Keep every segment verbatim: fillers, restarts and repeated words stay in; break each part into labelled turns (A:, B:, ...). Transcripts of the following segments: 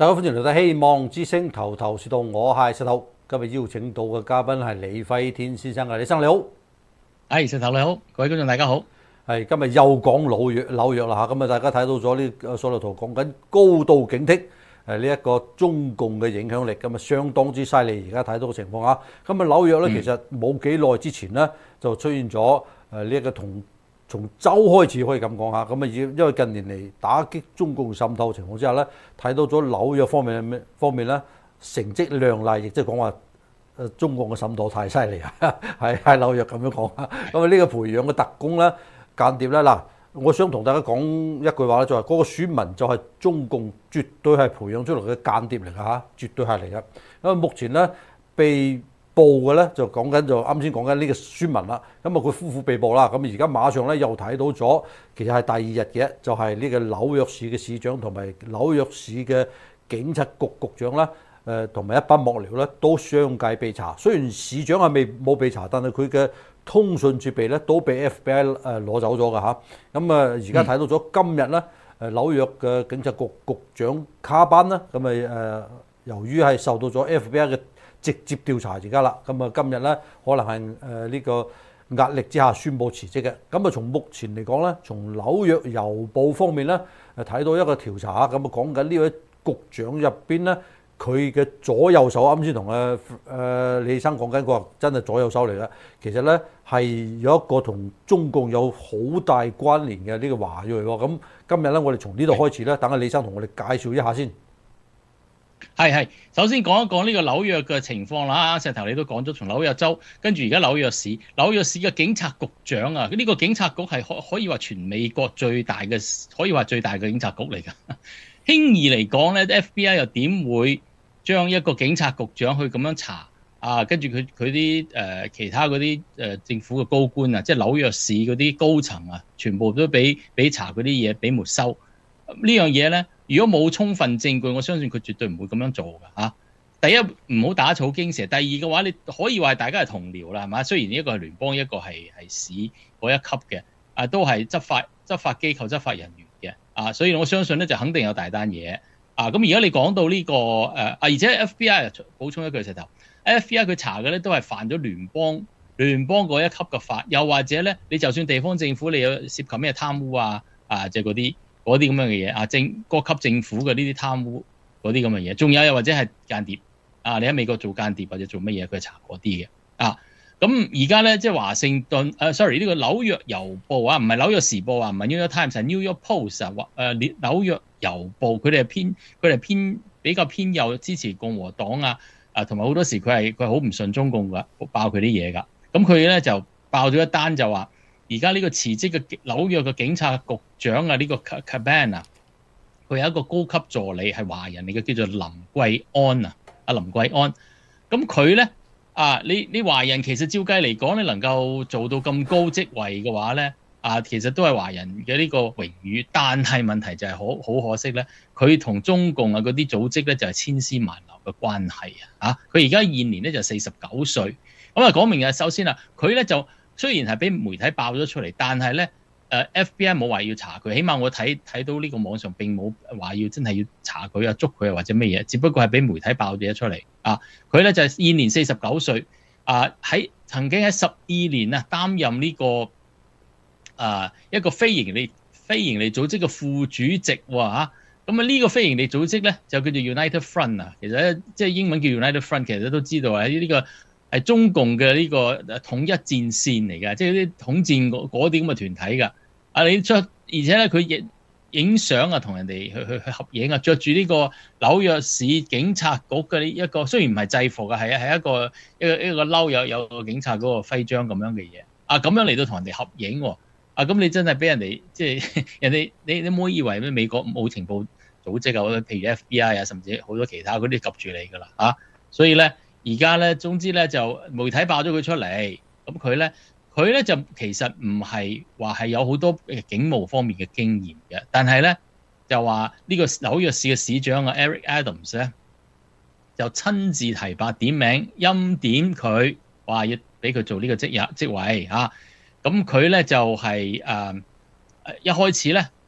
A: 大家歡迎嚟到《希望之聲》頭頭是道，我係石頭。今日邀請到嘅嘉賓係李輝天先生嘅，李生你好。
B: 係石頭你好，各位觀眾大家好。
A: 係今日又講紐約紐約啦嚇，咁啊大家睇到咗呢個所羅圖講緊高度警惕誒呢一個中共嘅影響力，咁啊相當之犀利。而家睇到嘅情況嚇，咁啊紐約咧其實冇幾耐之前咧就出現咗誒呢一個同從州開始可以咁講下，咁啊因為近年嚟打擊中共滲透情況之下咧，睇到咗紐約方面咩方面咧成績亮麗，亦即係講話誒中共嘅滲透太犀利啊，係喺紐約咁樣講啊。咁啊呢個培養嘅特工咧間諜咧嗱，我想同大家講一句話咧，就係嗰個選民就係中共絕對係培養出嚟嘅間諜嚟㗎嚇，絕對係嚟㗎。因為目前咧被報嘅咧就講緊就啱先講緊呢個孫文啦，咁啊佢夫婦被捕啦，咁而家馬上咧又睇到咗，其實係第二日嘅，就係、是、呢個紐約市嘅市長同埋紐約市嘅警察局局長啦，誒同埋一班幕僚咧都相繼被查。雖然市長係未冇被查，但係佢嘅通訊設備咧都被 F B I 誒攞走咗㗎嚇。咁啊而家睇到咗今日咧誒紐約嘅警察局局長卡班啦，咁啊誒由於係受到咗 F B I 嘅直接調查而家啦，咁啊今日咧可能係誒呢個壓力之下宣布辭職嘅。咁啊從目前嚟講咧，從紐約郵報方面咧誒睇到一個調查，咁啊講緊呢位局長入邊咧，佢嘅左右手啱先同誒誒李生講緊，佢話真係左右手嚟嘅。其實咧係有一個同中共有好大關聯嘅呢個華裔喎。咁今日咧我哋從呢度開始咧，等阿李生同我哋介紹一下先。
B: 係係，首先講一講呢個紐約嘅情況啦。石頭你都講咗，從紐約州跟住而家紐約市，紐約市嘅警察局長啊，呢、這個警察局係可可以話全美國最大嘅，可以話最大嘅警察局嚟㗎。輕易嚟講咧 ，F B I 又點會將一個警察局長去咁樣查啊？跟住佢佢啲誒其他嗰啲誒政府嘅高官啊，即係紐約市嗰啲高層啊，全部都俾俾查嗰啲嘢，俾沒收。這樣呢樣嘢咧，如果冇充分證據，我相信佢絕對唔會咁樣做㗎嚇。第一唔好打草驚蛇，第二嘅話，你可以話大家係同僚啦，係嘛？雖然一個係聯邦，一個係係市嗰一級嘅，啊都係執法執法機構、執法人員嘅，啊，所以我相信咧就肯定有大單嘢。啊，咁而家你講到呢個誒啊，而且 F B I 補充一句石頭 ，F B I 佢查嘅咧都係犯咗聯邦聯邦嗰一級嘅法，又或者咧你就算地方政府你有涉及咩貪污啊啊，即係嗰啲。嗰啲咁樣嘅嘢啊，政各級政府嘅呢啲貪污嗰啲咁嘅嘢，仲有又或者係間諜啊，你喺美國做間諜或者做乜嘢，佢查嗰啲嘅啊。咁而家咧即係華盛頓誒、啊、sorry 呢個紐約郵報啊，唔係紐約時報啊，唔係 New York Times 係 New York Post 啊，誒紐約郵報佢哋係偏佢哋係偏比較偏右支持共和黨啊，啊同埋好多時佢係佢好唔順中共㗎，爆佢啲嘢㗎。咁佢咧就爆咗一單就話。而家呢個辭職嘅紐約嘅警察局長啊，呢、這個 Caban 啊，佢有一個高級助理係華人嚟嘅，叫做林桂安啊，阿林桂安。咁佢咧啊，你你華人其實照計嚟講，你能夠做到咁高職位嘅話咧，啊，其實都係華人嘅呢個榮譽。但係問題就係好好可惜咧，佢同中共啊嗰啲組織咧就係千絲萬縷嘅關係啊！啊，佢而家現年咧就四十九歲。咁啊，講明啊，首先啊，佢咧就。雖然係俾媒體爆咗出嚟，但係咧，誒 F B I 冇話要查佢，起碼我睇睇到呢個網上並冇話要真係要查佢啊、捉佢啊或者咩嘢，只不過係俾媒體爆咗出嚟啊！佢咧就係現年四十九歲，啊喺曾經喺十二年啊擔任呢、這個啊一個非營利非營利組織嘅副主席喎嚇，咁啊呢個非營利組織咧就叫做 United Front 啊，其實咧即係英文叫 United Front，其實都知道喺呢、這個。係中共嘅呢個統一戰線嚟㗎，即係啲統戰嗰啲咁嘅團體㗎。啊，你出而且咧，佢影影相啊，同人哋去去去合影啊，着住呢個紐約市警察局嘅呢一個，雖然唔係制服嘅，係係一個一個一個褸有有個警察嗰個徽章咁樣嘅嘢。啊，咁樣嚟到同人哋合影喎。啊，咁你真係俾人哋即係人哋你你唔好以為咩美國冇情報組織啊，譬如 F B I 啊，甚至好多其他嗰啲及住你㗎啦。啊，所以咧。而家咧，總之咧就媒體爆咗佢出嚟，咁佢咧佢咧就其實唔係話係有好多警務方面嘅經驗嘅，但係咧就話呢個紐約市嘅市長啊 Eric Adams 咧就親自提拔點名欽點佢，話要俾佢做呢個職業職位嚇。咁佢咧就係、是、誒、呃、一開始咧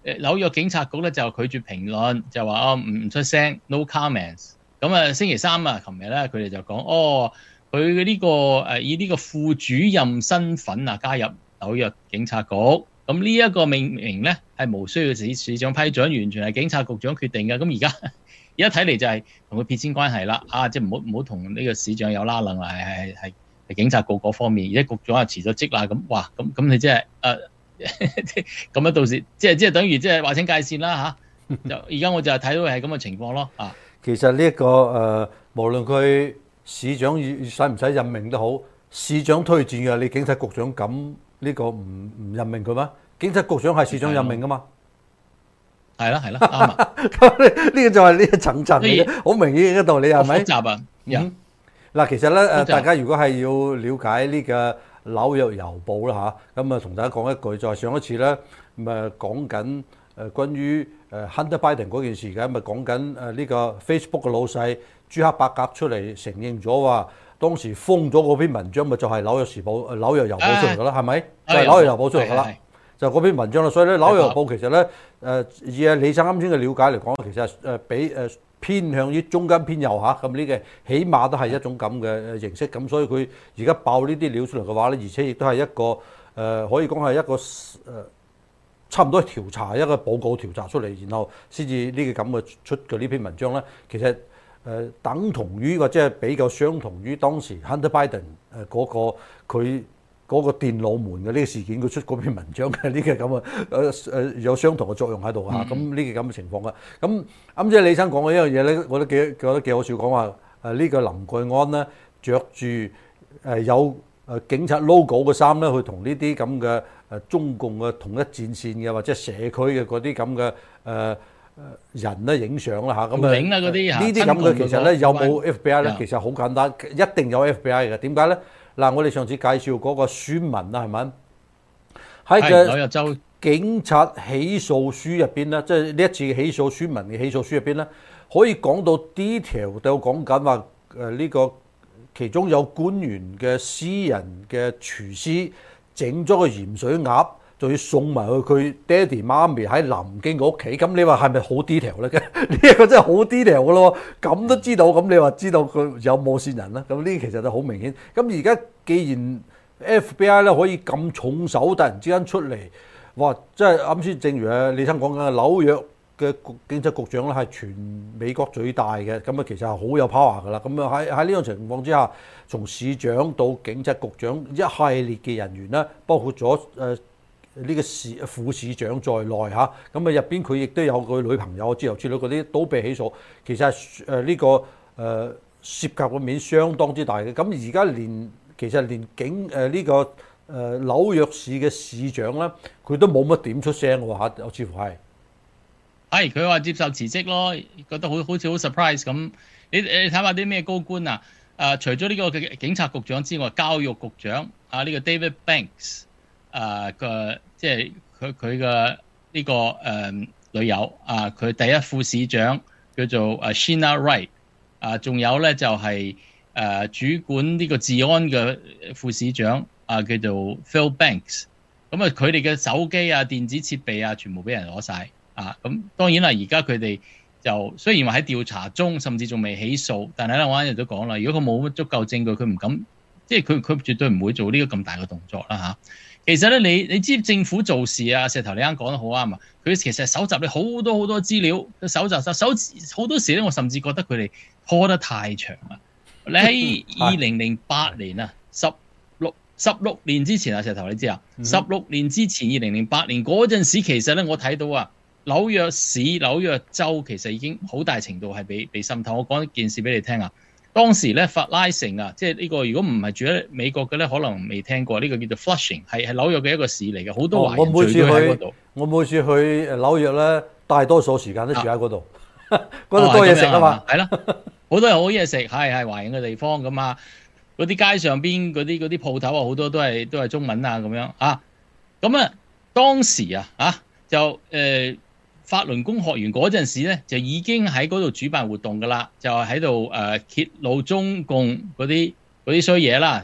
B: 誒紐約警察局咧就拒絕評論，就話哦唔唔出聲 ，no comments。咁啊星期三啊，琴日咧佢哋就講哦，佢嘅呢個誒以呢個副主任身份啊加入紐約警察局。咁呢一個命名咧係無需要市市長批准，完全係警察局長決定嘅。咁而家而家睇嚟就係同佢撇清關係啦，啊即係唔好唔好同呢個市長有拉楞啦，係係係係警察局嗰方面，而家局長又辭咗職啦，咁哇咁咁你即係誒咁樣到時即係即係等於即係劃清界線啦嚇。就而家我就係睇到係咁嘅情況咯啊。
A: 其實呢、這、一個誒、呃，無論佢市長使唔使任命都好，市長推薦嘅，你警察局長咁。呢個唔唔任命佢咩？警察局長係市長任命噶嘛？
B: 係啦係啦，啱啊！
A: 咁呢個就係呢一層層嘅，好明顯嘅道理係咪？
B: 複雜啊！
A: 嗱，其實咧誒，大家如果係要了解呢個紐約郵報啦嚇，咁啊同大家講一句，就係上一次咧咁啊講緊誒關於誒 Hunter Biden 嗰件事嘅，咪講緊誒呢個 Facebook 嘅老細朱克伯格出嚟承認咗話。當時封咗嗰篇文章咪就係紐約時報、紐約郵報出嚟㗎啦，係咪？就係紐約郵報出嚟㗎啦，就嗰篇文章啦。所以咧，紐約郵報其實咧，誒以阿李生啱先嘅了解嚟講，其實誒比誒偏向於中間偏右嚇，咁呢個起碼都係一種咁嘅形式。咁所以佢而家爆呢啲料出嚟嘅話咧，而且亦都係一個誒可以講係一個誒差唔多調查一個報告調查出嚟，然後先至呢個咁嘅出嘅呢篇文章咧，其實。誒、呃、等同於或者係比較相同於當時 Hunter Biden 誒嗰個佢嗰個電腦門嘅呢個事件，佢出嗰篇文章嘅呢個咁嘅誒誒有相同嘅作用喺度嚇，咁呢個咁嘅情況嘅。咁啱先李生講嘅一樣嘢咧，我覺得幾覺得幾好笑，講話誒呢個林貴安咧著住誒有誒警察 logo 嘅衫咧，去同呢啲咁嘅誒中共嘅統一戰線嘅或者社區嘅嗰啲咁嘅誒。呃人咧影相啦嚇，咁啊呢啲咁嘅其實咧有冇 F B I 咧？其實好簡單，一定有 F B I 嘅。點解咧？嗱，我哋上次介紹嗰個宣文啦，係咪？喺個紐約州警察起訴書入邊咧，即係呢一次起訴宣文嘅起訴書入邊咧，可以講到 detail 都講緊話誒呢個其中有官員嘅私人嘅廚師整咗個鹽水鴨。仲要送埋去佢爹哋媽咪喺南京嘅屋企，咁你話係咪好 detail 咧？呢一個真係好 detail 嘅咯，咁都知道，咁你話知道佢有冇線人啦？咁呢其實就好明顯。咁而家既然 F B I 咧可以咁重手突然之間出嚟，哇！即係啱先，正如啊李生講緊嘅紐約嘅警察局長咧係全美國最大嘅，咁啊其實係好有 power 噶啦。咁啊喺喺呢種情況之下，從市長到警察局長一系列嘅人員咧，包括咗誒。呃呢個市副市長在內嚇，咁啊入邊佢亦都有個女朋友之後之類嗰啲都被起訴，其實係誒呢個誒、呃、涉及嘅面相當之大嘅。咁而家連其實連警誒呢、呃這個誒、呃、紐約市嘅市長咧，佢都冇乜點出聲喎嚇，我似乎係
B: 係佢話接受辭職咯，覺得好好似好 surprise 咁。你你睇下啲咩高官啊？誒、呃、除咗呢個警察局長之外，教育局長啊呢、這個 David Banks。誒個即係佢佢嘅呢個誒、呃、女友啊，佢第一副市長叫做誒 Sheena Wright 啊，仲有咧就係、是、誒、呃、主管呢個治安嘅副市長啊，叫做 Phil Banks。咁啊，佢哋嘅手機啊、電子設備啊，全部俾人攞晒啊！咁當然啦，而家佢哋就雖然話喺調查中，甚至仲未起訴，但係咧我啱啱都講啦，如果佢冇足夠證據，佢唔敢，即係佢佢絕對唔會做呢個咁大嘅動作啦嚇。啊其實咧，你你知政府做事啊，石頭你啱講得好啱啊！佢其實搜集你好多好多資料，佢搜集搜搜好多時咧，我甚至覺得佢哋拖得太長啦。你喺二零零八年啊，十六十六年之前啊，石頭你知啊，十六年之前二零零八年嗰陣時，其實咧我睇到啊，紐約市、紐約州其實已經好大程度係被被滲透。我講一件事俾你聽啊。當時咧，法拉盛啊，即係呢個如果唔係住喺美國嘅咧，可能未聽過呢、這個叫做 Flushing， 係係紐約嘅一個市嚟嘅，好多華人聚居喺嗰度。
A: 我每次去紐約咧，大多數時間都住喺嗰度，嗰度多嘢食啊嘛。係啦，
B: 好多人好嘢食，係係華人嘅地方咁啊。嗰啲街上邊嗰啲嗰啲鋪頭啊，好多都係都係中文啊咁樣啊。咁啊，當時啊啊就誒。呃法輪功學員嗰陣時咧，就已經喺嗰度主辦活動噶啦，就係喺度誒揭露中共嗰啲嗰啲衰嘢啦。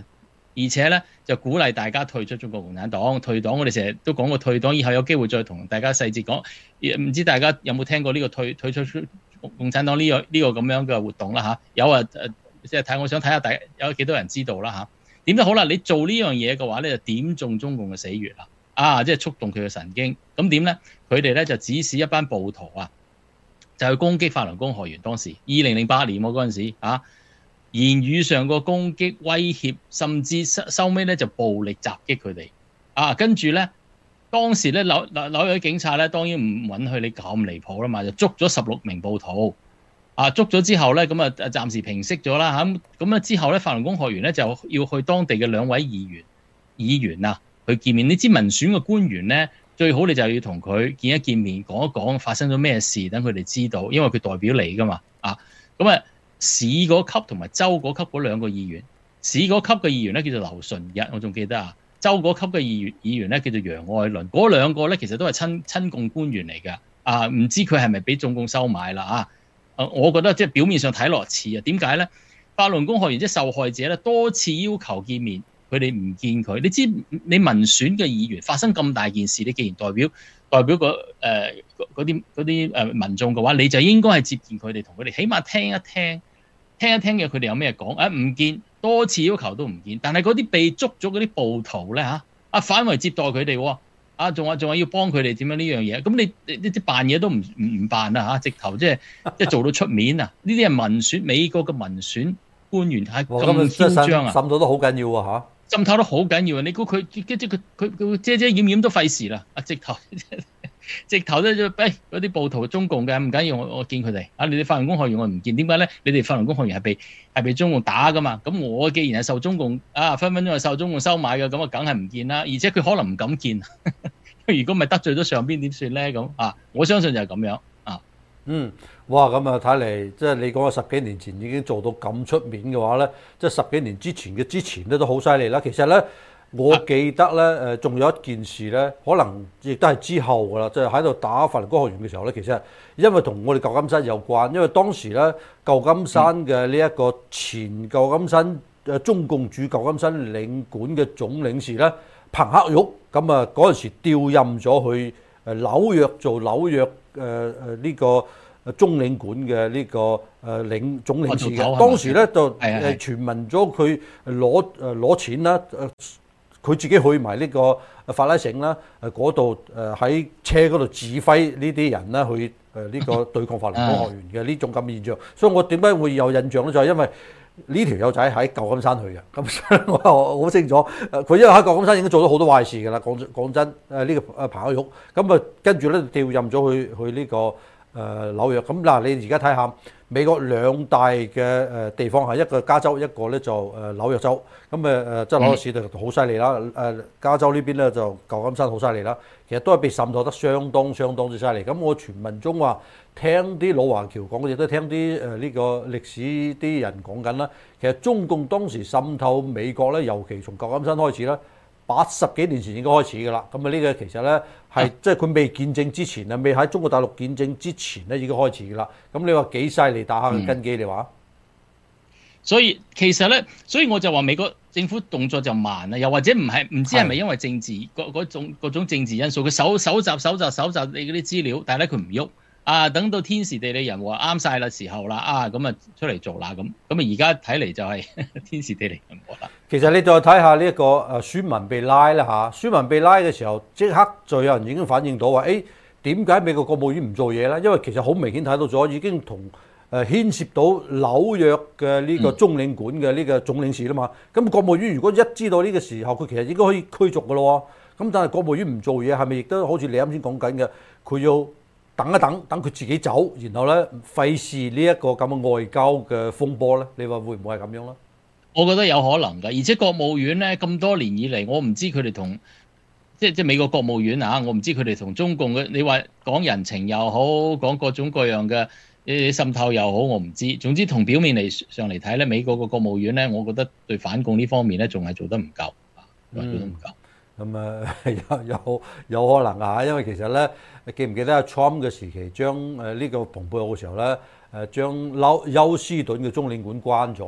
B: 而且咧就鼓勵大家退出中國共產黨，退黨。我哋成日都講過退黨，以後有機會再同大家細節講。唔知大家有冇聽過呢個退退出共產黨呢、呢個呢、呢個咁樣嘅活動啦嚇？有啊，即係睇我想睇下大家有幾多人知道啦嚇。點都好啦，你做呢樣嘢嘅話咧，就點中中共嘅死穴啦。啊，即係觸動佢嘅神經。咁點咧？佢哋咧就指使一班暴徒啊，就去攻擊法輪功學員。當時二零零八年我嗰陣時啊，言語上個攻擊、威脅，甚至收收尾咧就暴力襲擊佢哋。啊，跟住咧，當時咧紐紐紐約警察咧當然唔允許你咁離譜啦嘛，就捉咗十六名暴徒。啊，捉咗之後咧，咁啊暫時平息咗啦嚇。咁咁啊之後咧，法輪功學員咧就要去當地嘅兩位議員議員啊去見面。你知民選嘅官員咧，最好你就要同佢見一見面，講一講發生咗咩事，等佢哋知道，因為佢代表你噶嘛。啊，咁啊市嗰級同埋州嗰級嗰兩個議員，市嗰級嘅議員咧叫做劉純日，我仲記得啊。州嗰級嘅議員議員咧叫做楊愛倫，嗰兩個咧其實都係親親共官員嚟㗎。啊，唔知佢係咪俾中共收買啦啊？我覺得即係表面上睇落似啊，點解咧？法輪功學員即係受害者咧，多次要求見面，佢哋唔見佢。你知你民選嘅議員發生咁大件事，你既然代表代表個誒嗰啲嗰啲誒民眾嘅話，你就應該係接見佢哋，同佢哋起碼聽一聽，聽一聽嘅佢哋有咩講。啊，唔見，多次要求都唔見，但係嗰啲被捉咗嗰啲暴徒咧嚇，啊反為接待佢哋喎。啊，仲話仲話要幫佢哋點樣呢樣嘢？咁你你啲扮嘢都唔唔唔扮啊嚇！直頭即係即係做到出面啊！呢啲係民選美國嘅民選官員係咁囂張啊！
A: 滲透都好緊要啊
B: 嚇！滲透都好緊要啊！你估佢即係佢佢佢遮遮掩掩都費事啦！啊，直頭直頭咧就誒嗰啲暴徒中共嘅唔緊要，我我見佢哋啊！你哋法輪功學員我唔見，點解咧？你哋法輪功學員係被係被中共打噶嘛？咁我既然係受中共啊分分鐘係受中共收買嘅，咁啊梗係唔見啦！而且佢可能唔敢見。如果咪得罪咗上邊點算咧？咁啊，我相信就係咁樣啊。
A: 嗯，哇！咁啊睇嚟，即係你講十幾年前已經做到咁出面嘅話咧，即係十幾年之前嘅之前咧都好犀利啦。其實咧，我記得咧誒，仲有一件事咧，可能亦都係之後噶啦，即係喺度打法輪功學員嘅時候咧，其實因為同我哋舊金山有關，因為當時咧舊金山嘅呢一個前舊金山誒中共駐舊金山領館嘅總領事咧。彭克玉咁啊，嗰陣時調任咗去誒紐約做紐約誒誒呢個中領館嘅呢個誒領總領事嘅。當時咧就誒傳聞咗佢攞誒攞錢啦，誒佢自己去埋呢個法拉盛啦，誒嗰度誒喺車嗰度指揮呢啲人啦去誒呢個對抗法輪功學員嘅呢種咁嘅現象。所以我點解會有印象咧？就係因為呢條友仔喺舊金山去嘅，咁所以我好清楚。佢因為喺舊金山已經做咗好多壞事㗎啦。講講真，誒、這、呢個誒彭克玉，咁啊跟住咧調任咗去去呢、這個誒、呃、紐約。咁嗱，你而家睇下美國兩大嘅誒地方係一個加州，一個咧就誒紐約州。咁誒誒即係紐約市就好犀利啦。誒加州呢邊咧就舊金山好犀利啦。其實都係被滲透得相當相當之犀利。咁我傳聞中話。聽啲老華僑講，亦都聽啲誒呢個歷史啲人講緊啦。其實中共當時滲透美國咧，尤其從舊金山開始啦，八十幾年前已經開始㗎啦。咁啊呢個其實咧係即係佢未見證之前啊，未喺中國大陸見證之前咧已經開始㗎啦。咁你話幾犀利打下嘅根基？你話？
B: 所以其實咧，所以我就話美國政府動作就慢啦，又或者唔係唔知係咪因為政治嗰嗰種嗰種政治因素，佢搜搜集搜集搜集你嗰啲資料，但係咧佢唔喐。啊！等到天時地利人和啱晒啦時候啦，啊咁啊出嚟做啦咁，咁啊而家睇嚟就係天時地利人和啦。
A: 其實你再睇下呢一個誒孫文被拉啦嚇，孫文被拉嘅時候，即刻就有人已經反映到話，誒點解美國國務院唔做嘢咧？因為其實好明顯睇到咗，已經同誒牽涉到紐約嘅呢個中領館嘅呢個總領事啦嘛。咁、嗯、國務院如果一知道呢個時候，佢其實應該可以驅逐㗎咯喎。咁但係國務院唔做嘢，係咪亦都好似你啱先講緊嘅，佢要？等一等，等佢自己走，然後咧費事呢一個咁嘅外交嘅風波咧，你話會唔會係咁樣咧？
B: 我覺得有可能㗎，而且國務院咧咁多年以嚟，我唔知佢哋同即係即係美國國務院啊，我唔知佢哋同中共嘅，你話講人情又好，講各種各樣嘅誒滲透又好，我唔知。總之同表面嚟上嚟睇咧，美國嘅國務院咧，我覺得對反共呢方面咧，仲係做得唔夠啊，做得唔夠。咁
A: 啊、嗯、有有有可能啊，因為其實咧，記唔記得阿 Trump 嘅時期將誒呢個蓬佩奧嘅時候咧，誒將休休斯頓嘅中領館關咗啊？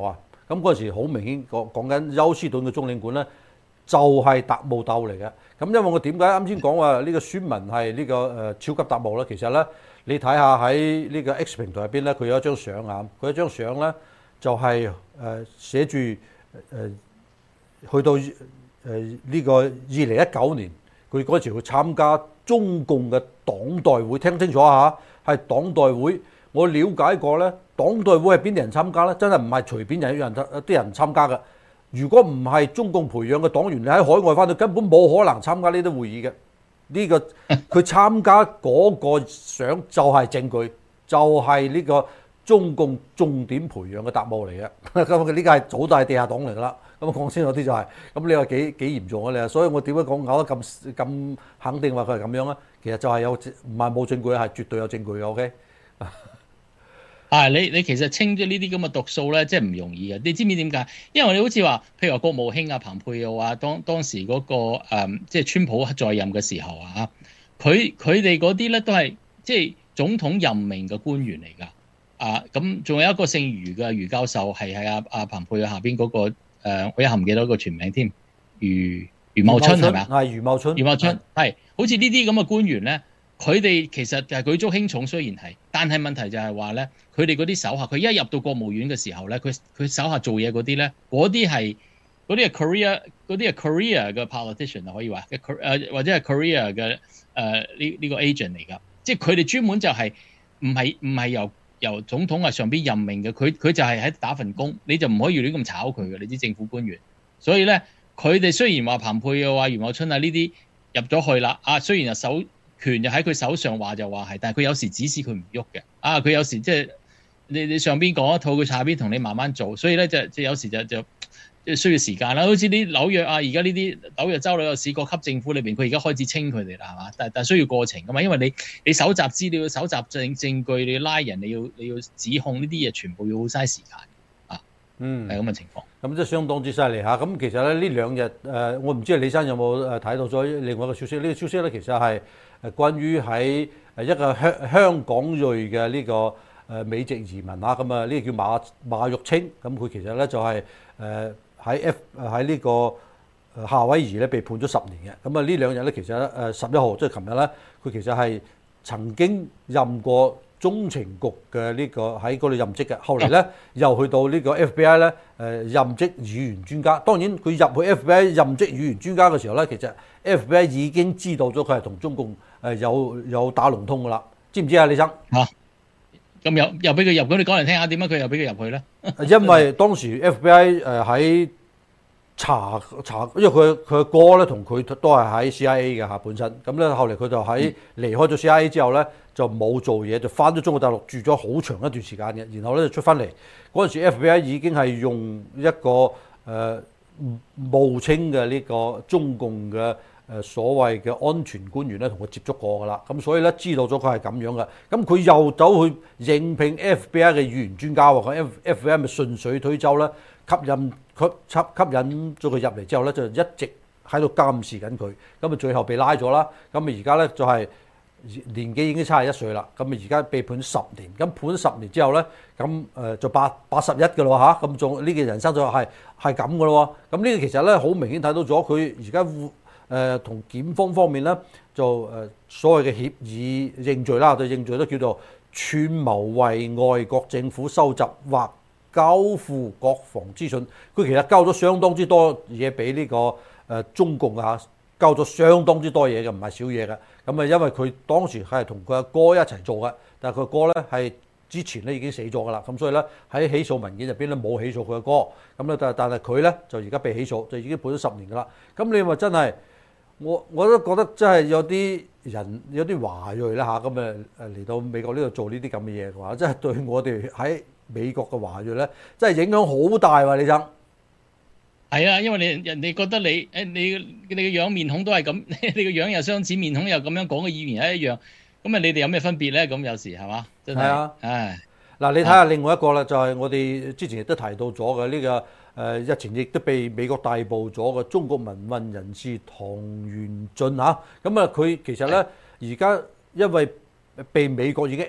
A: 咁嗰陣時好明顯講講緊休斯頓嘅中領館咧，就係、是、特務鬥嚟嘅。咁因為我點解啱先講話呢個孫文係呢、這個誒、呃、超級特務咧？其實咧，你睇下喺呢個 X 平台入邊咧，佢有一張相啊，佢一張相咧就係、是、誒、呃、寫住誒、呃、去到誒呢、呃這個二零一九年，佢嗰時去參加中共嘅黨代會，聽清楚下，係黨代會。我了解過咧，黨代會係邊啲人參加咧？真係唔係隨便人有人啲人參加嘅。如果唔係中共培養嘅黨員，你喺海外翻到根本冇可能參加呢啲會議嘅。呢、這個佢參加嗰個相就係證據，就係、是、呢個中共重點培養嘅特務嚟嘅。咁佢呢個係早大地下黨嚟㗎啦。咁講先嗰啲就係、是，咁你話幾幾嚴重啊？你啊，所以我點解講咬得咁咁肯定話佢係咁樣咧？其實就係有唔係冇證據，係絕對有證據嘅。OK。
B: 啊！你你其實清咗呢啲咁嘅毒素咧，即係唔容易嘅。你知唔知點解？因為你好似話，譬如話國務卿啊、彭佩奧啊，當當時嗰、那個、嗯、即係川普在任嘅時候啊，佢佢哋嗰啲咧都係即係總統任命嘅官員嚟㗎。啊，咁仲有一個姓余嘅余教授係喺阿阿彭佩奧下邊嗰、那個、呃、我一下唔記得個全名添，余余茂春係咪啊？
A: 係余茂春。
B: 余茂春係好似呢啲咁嘅官員咧。佢哋其實就係舉足輕重，雖然係，但係問題就係話咧，佢哋嗰啲手下，佢一入到國務院嘅時候咧，佢佢手下做嘢嗰啲咧，嗰啲係嗰啲係 career 嗰啲係 career 嘅 politician 啊，可以話嘅誒或者係 career 嘅誒呢呢個 agent 嚟㗎，即係佢哋專門就係唔係唔係由由總統啊上邊任命嘅，佢佢就係喺打份工，你就唔可以亂咁炒佢嘅，你知政府官員，所以咧佢哋雖然話彭佩奧啊、余茂春啊呢啲入咗去啦，啊雖然係手權就喺佢手上，話就話係，但係佢有時指示佢唔喐嘅。啊，佢有時即係你你上邊講一套，佢下邊同你慢慢做，所以咧就即係有時就就即需要時間啦。好似啲紐約啊，而家呢啲紐約州紐約市各級政府裏邊，佢而家開始清佢哋啦，係嘛？但但需要過程噶嘛，因為你你搜集資料、搜集證證據，你要拉人，你要你要指控呢啲嘢，全部要好嘥時間啊。嗯，係咁嘅情況。
A: 咁即係相當之犀利嚇。咁其實咧呢兩日誒、呃，我唔知李生有冇誒睇到咗另外一個消息？呢、這個消息咧其實係誒關於喺誒一個香香港裔嘅呢個誒美籍移民啊。咁啊呢個叫馬馬玉清。咁佢其實咧就係誒喺 F 喺呢個夏威夷咧被判咗十年嘅。咁啊呢兩日咧其實誒十一號即係琴日咧，佢其實係曾經任過中情局嘅呢個喺嗰度任職嘅，後嚟咧又去到呢個 F B I 咧誒任職語言專家。當然佢入去 F B I 任職語言專家嘅時候咧，其實 F B I 已經知道咗佢係同中共誒有有打龍通噶啦，知唔知啊，李生？
B: 嚇咁又又俾佢入，咁你講嚟聽下點解佢又俾佢入去咧？
A: 因為當時 F B I 誒喺查查，因為佢佢嘅哥咧同佢都係喺 C I A 嘅嚇本身，咁咧後嚟佢就喺離開咗 C I A 之後咧。就冇做嘢，就翻咗中國大陸住咗好長一段時間嘅，然後咧就出翻嚟。嗰陣時 F B I 已經係用一個誒、呃、冒稱嘅呢個中共嘅誒、呃、所謂嘅安全官員咧，同佢接觸過噶啦。咁所以咧知道咗佢係咁樣嘅。咁佢又走去應聘 F B I 嘅語言專家喎，咁 F B I 咪順水推舟咧，吸引佢吸吸引咗佢入嚟之後咧，就一直喺度監視緊佢。咁啊最後被拉咗啦。咁啊而家咧就係、是。年紀已經七十一歲啦，咁啊而家被判十年，咁判十年之後咧，咁誒就八八十一嘅咯嚇，咁仲呢個人生就係係咁嘅咯喎，咁呢個其實咧好明顯睇到咗佢而家誒同檢方方面咧就誒所謂嘅協議認罪啦，對認罪都叫做串謀為外國政府收集或交付國防資訊，佢其實交咗相當之多嘢俾呢個誒中共啊。交咗相當之多嘢嘅，唔係少嘢嘅。咁啊，因為佢當時係同佢阿哥一齊做嘅，但係佢哥咧係之前咧已經死咗㗎啦。咁所以咧喺起訴文件入邊咧冇起訴佢阿哥。咁咧但但係佢咧就而家被起訴，就已經判咗十年㗎啦。咁你話真係，我我都覺得真係有啲人有啲華裔啦嚇，咁誒誒嚟到美國呢度做呢啲咁嘅嘢嘅話，真係對我哋喺美國嘅華裔咧，真係影響好大喎，李生。
B: 係啊，因為你人哋覺得你誒你你嘅樣面孔都係咁，你個樣又相似，面孔又咁樣講嘅語言係一樣，咁啊你哋有咩分別咧？咁有時係嘛？真係啊！唉，嗱
A: 你睇下另外一個啦，就係我哋之前亦都提到咗嘅呢個誒日前亦都被美國逮捕咗嘅中國民運人士唐元進嚇，咁啊佢其實咧而家因為被美國已經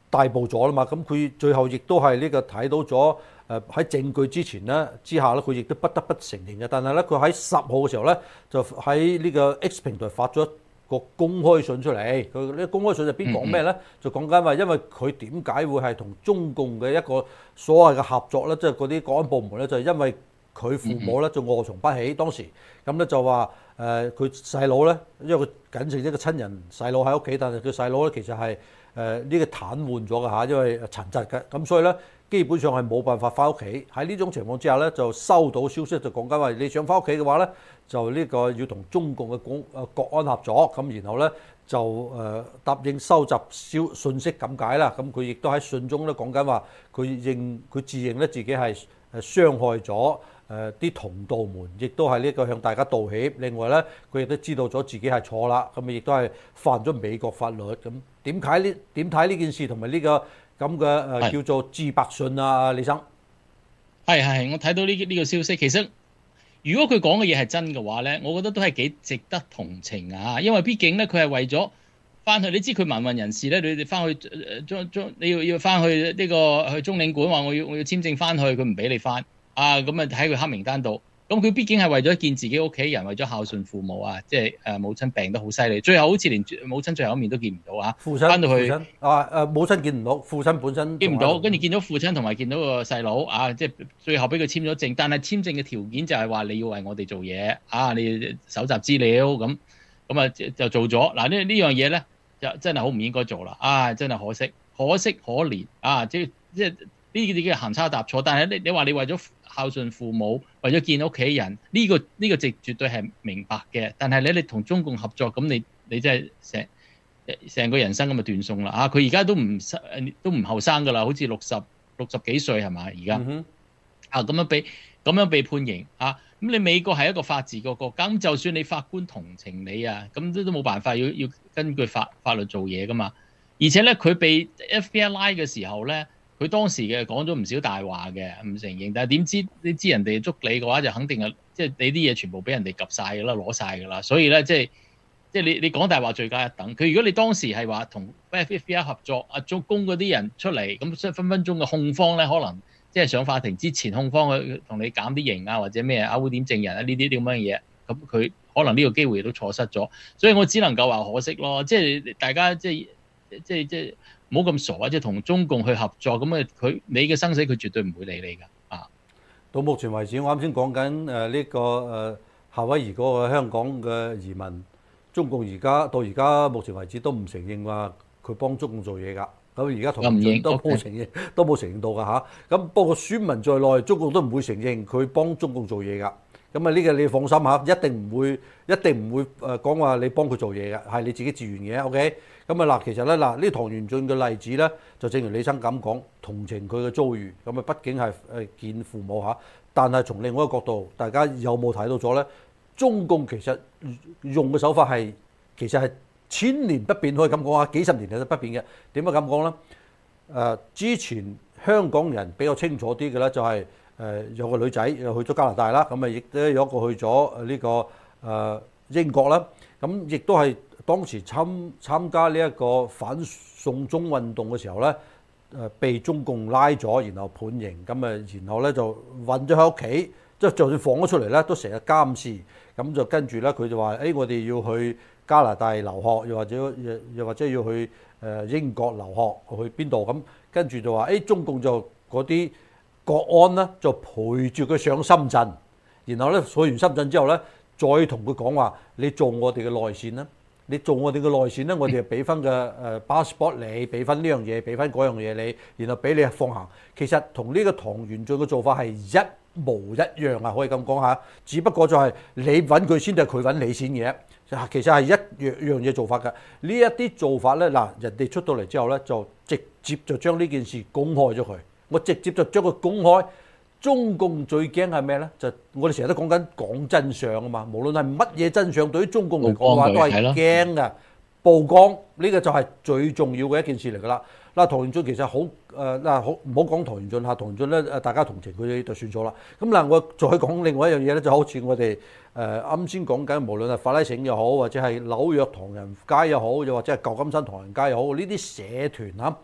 A: 大步咗啦嘛。咁佢最後亦都係呢個睇到咗誒喺證據之前咧之下咧，佢亦都不得不承認嘅。但係咧，佢喺十號嘅時候咧，就喺呢個 X 平台發咗個公開信出嚟。佢呢個公開信入邊講咩咧？嗯嗯就講緊話，因為佢點解會係同中共嘅一個所謂嘅合作咧，即係嗰啲國安部門咧，就係、是、因為佢父母咧就臥床不起，當時咁咧就話誒佢細佬咧，因為佢僅剩一個親人細佬喺屋企，但係佢細佬咧其實係誒呢個癱瘓咗嘅嚇，因為殘疾嘅，咁所以咧基本上係冇辦法翻屋企。喺呢種情況之下咧，就收到消息就講緊話，你想翻屋企嘅話咧，就呢個要同中共嘅國誒國安合作，咁然後咧就誒答應收集消信息咁解啦。咁佢亦都喺信中咧講緊話，佢認佢自認咧自己係誒傷害咗誒啲同道們，亦都係呢個向大家道歉。另外咧，佢亦都知道咗自己係錯啦，咁亦都係犯咗美國法律。咁點解呢？點睇呢件事同埋呢個咁嘅誒叫做自白信啊？李生，
B: 係係，我睇到呢呢個消息，其實如果佢講嘅嘢係真嘅話咧，我覺得都係幾值得同情啊！因為畢竟咧，佢係為咗翻去，你知佢民運人士咧，你哋翻去誒中中，你要要翻去呢個去中領館話我要我要簽證翻去，佢唔俾你翻。啊，咁啊喺佢黑名單度，咁佢畢竟係為咗見自己屋企人，為咗孝順父母啊，即係誒母親病得好犀利，最後好似連母親最後一面都見唔到啊！
A: 父親
B: 翻到去
A: 啊誒母親見唔到，父親本身
B: 見唔到，跟住見到父親同埋見到個細佬啊，即係最後俾佢簽咗證，但係簽證嘅條件就係話你要為我哋做嘢啊，你搜集資料咁，咁啊就做咗嗱。呢呢樣嘢咧就真係好唔應該做啦，啊真係可惜，可惜可憐啊！即係即係呢啲啲嘅行差踏錯，但係你你話你為咗孝順父母，為咗見屋企人，呢、這個呢、這個直絕對係明白嘅。但係咧，你同中共合作，咁你你真係成成個人生咁就斷送啦啊！佢而家都唔都唔後生噶啦，好似六十六十幾歲係咪？而家、嗯、啊咁樣被咁樣被判刑啊！咁你美國係一個法治個國家，咁就算你法官同情你啊，咁都都冇辦法要要根據法法律做嘢噶嘛。而且咧，佢被 F B I 拉嘅時候咧。佢當時嘅講咗唔少大話嘅，唔承認。但係點知你知人哋捉你嘅話，就肯定係即係你啲嘢全部俾人哋及晒㗎啦，攞晒㗎啦。所以咧，即係即係你你講大話罪加一等。佢如果你當時係話同 F B I 合作，阿中共嗰啲人出嚟，咁所以分分鐘嘅控方咧，可能即係上法庭之前，控方去同你減啲刑啊，或者咩啊污點證人啊呢啲啲咁樣嘢，咁佢可能呢個機會都錯失咗。所以我只能夠話可惜咯。即係大家即係即係即係。唔好咁傻啊！即係同中共去合作咁啊，佢你嘅生死佢絕對唔會理你㗎啊！
A: 到目前為止，我啱先講緊誒呢個誒夏威夷嗰個香港嘅移民，中共而家到而家目前為止都唔承認話佢幫中共做嘢㗎。咁而家同樣都冇承認，都冇承認到㗎嚇。咁不過選民在內，中共都唔會承認佢幫中共做嘢㗎。咁啊呢個你放心嚇，一定唔會一定唔會誒講話你幫佢做嘢嘅，係你自己自願嘅。OK。咁啊嗱，其實咧嗱，呢唐元俊嘅例子咧，就正如李生咁講，同情佢嘅遭遇。咁啊，畢竟係誒見父母嚇，但係從另外一個角度，大家有冇睇到咗咧？中共其實用嘅手法係其實係千年不變，可以咁講啊，幾十年嚟都不變嘅。點解咁講咧？誒、呃，之前香港人比較清楚啲嘅咧，就係誒有個女仔又去咗加拿大啦，咁啊亦都有一個去咗呢個誒、呃、英國啦，咁亦都係。當時參參加呢一個反送中運動嘅時候咧，誒被中共拉咗，然後判刑，咁誒，然後咧就韞咗喺屋企，即係就算放咗出嚟咧，都成日監視，咁就跟住咧佢就話：誒、哎、我哋要去加拿大留學，又或者又又或者要去誒英國留學，去邊度？咁跟住就話：誒、哎、中共就嗰啲國安咧就陪住佢上深圳，然後咧去完深圳之後咧，再同佢講話：你做我哋嘅內線啦。你做我哋嘅內線咧，我哋就俾翻個誒 passport 你，俾翻呢樣嘢，俾翻嗰樣嘢你，然後俾你放行。其實同呢個唐元俊嘅做法係一模一樣啊，可以咁講下。只不過就係你揾佢先定係佢揾你先嘅，其實係一樣樣嘢做法㗎。呢一啲做法咧，嗱人哋出到嚟之後咧，就直接就將呢件事公開咗佢。我直接就將佢公開。中共最驚係咩咧？就我哋成日都講緊講真相啊嘛，無論係乜嘢真相，對於中共嚟講嘅話都係驚嘅。曝光呢個就係最重要嘅一件事嚟㗎啦。嗱，唐元俊其實好誒嗱，好唔好講唐元俊嚇？唐元俊咧誒，大家同情佢就算咗啦。咁嗱，我再講另外一樣嘢咧，就好似我哋誒啱先講緊，無論係法拉盛又好，或者係紐約唐人街又好，又或者係舊金山唐人街又好，呢啲社團嚇。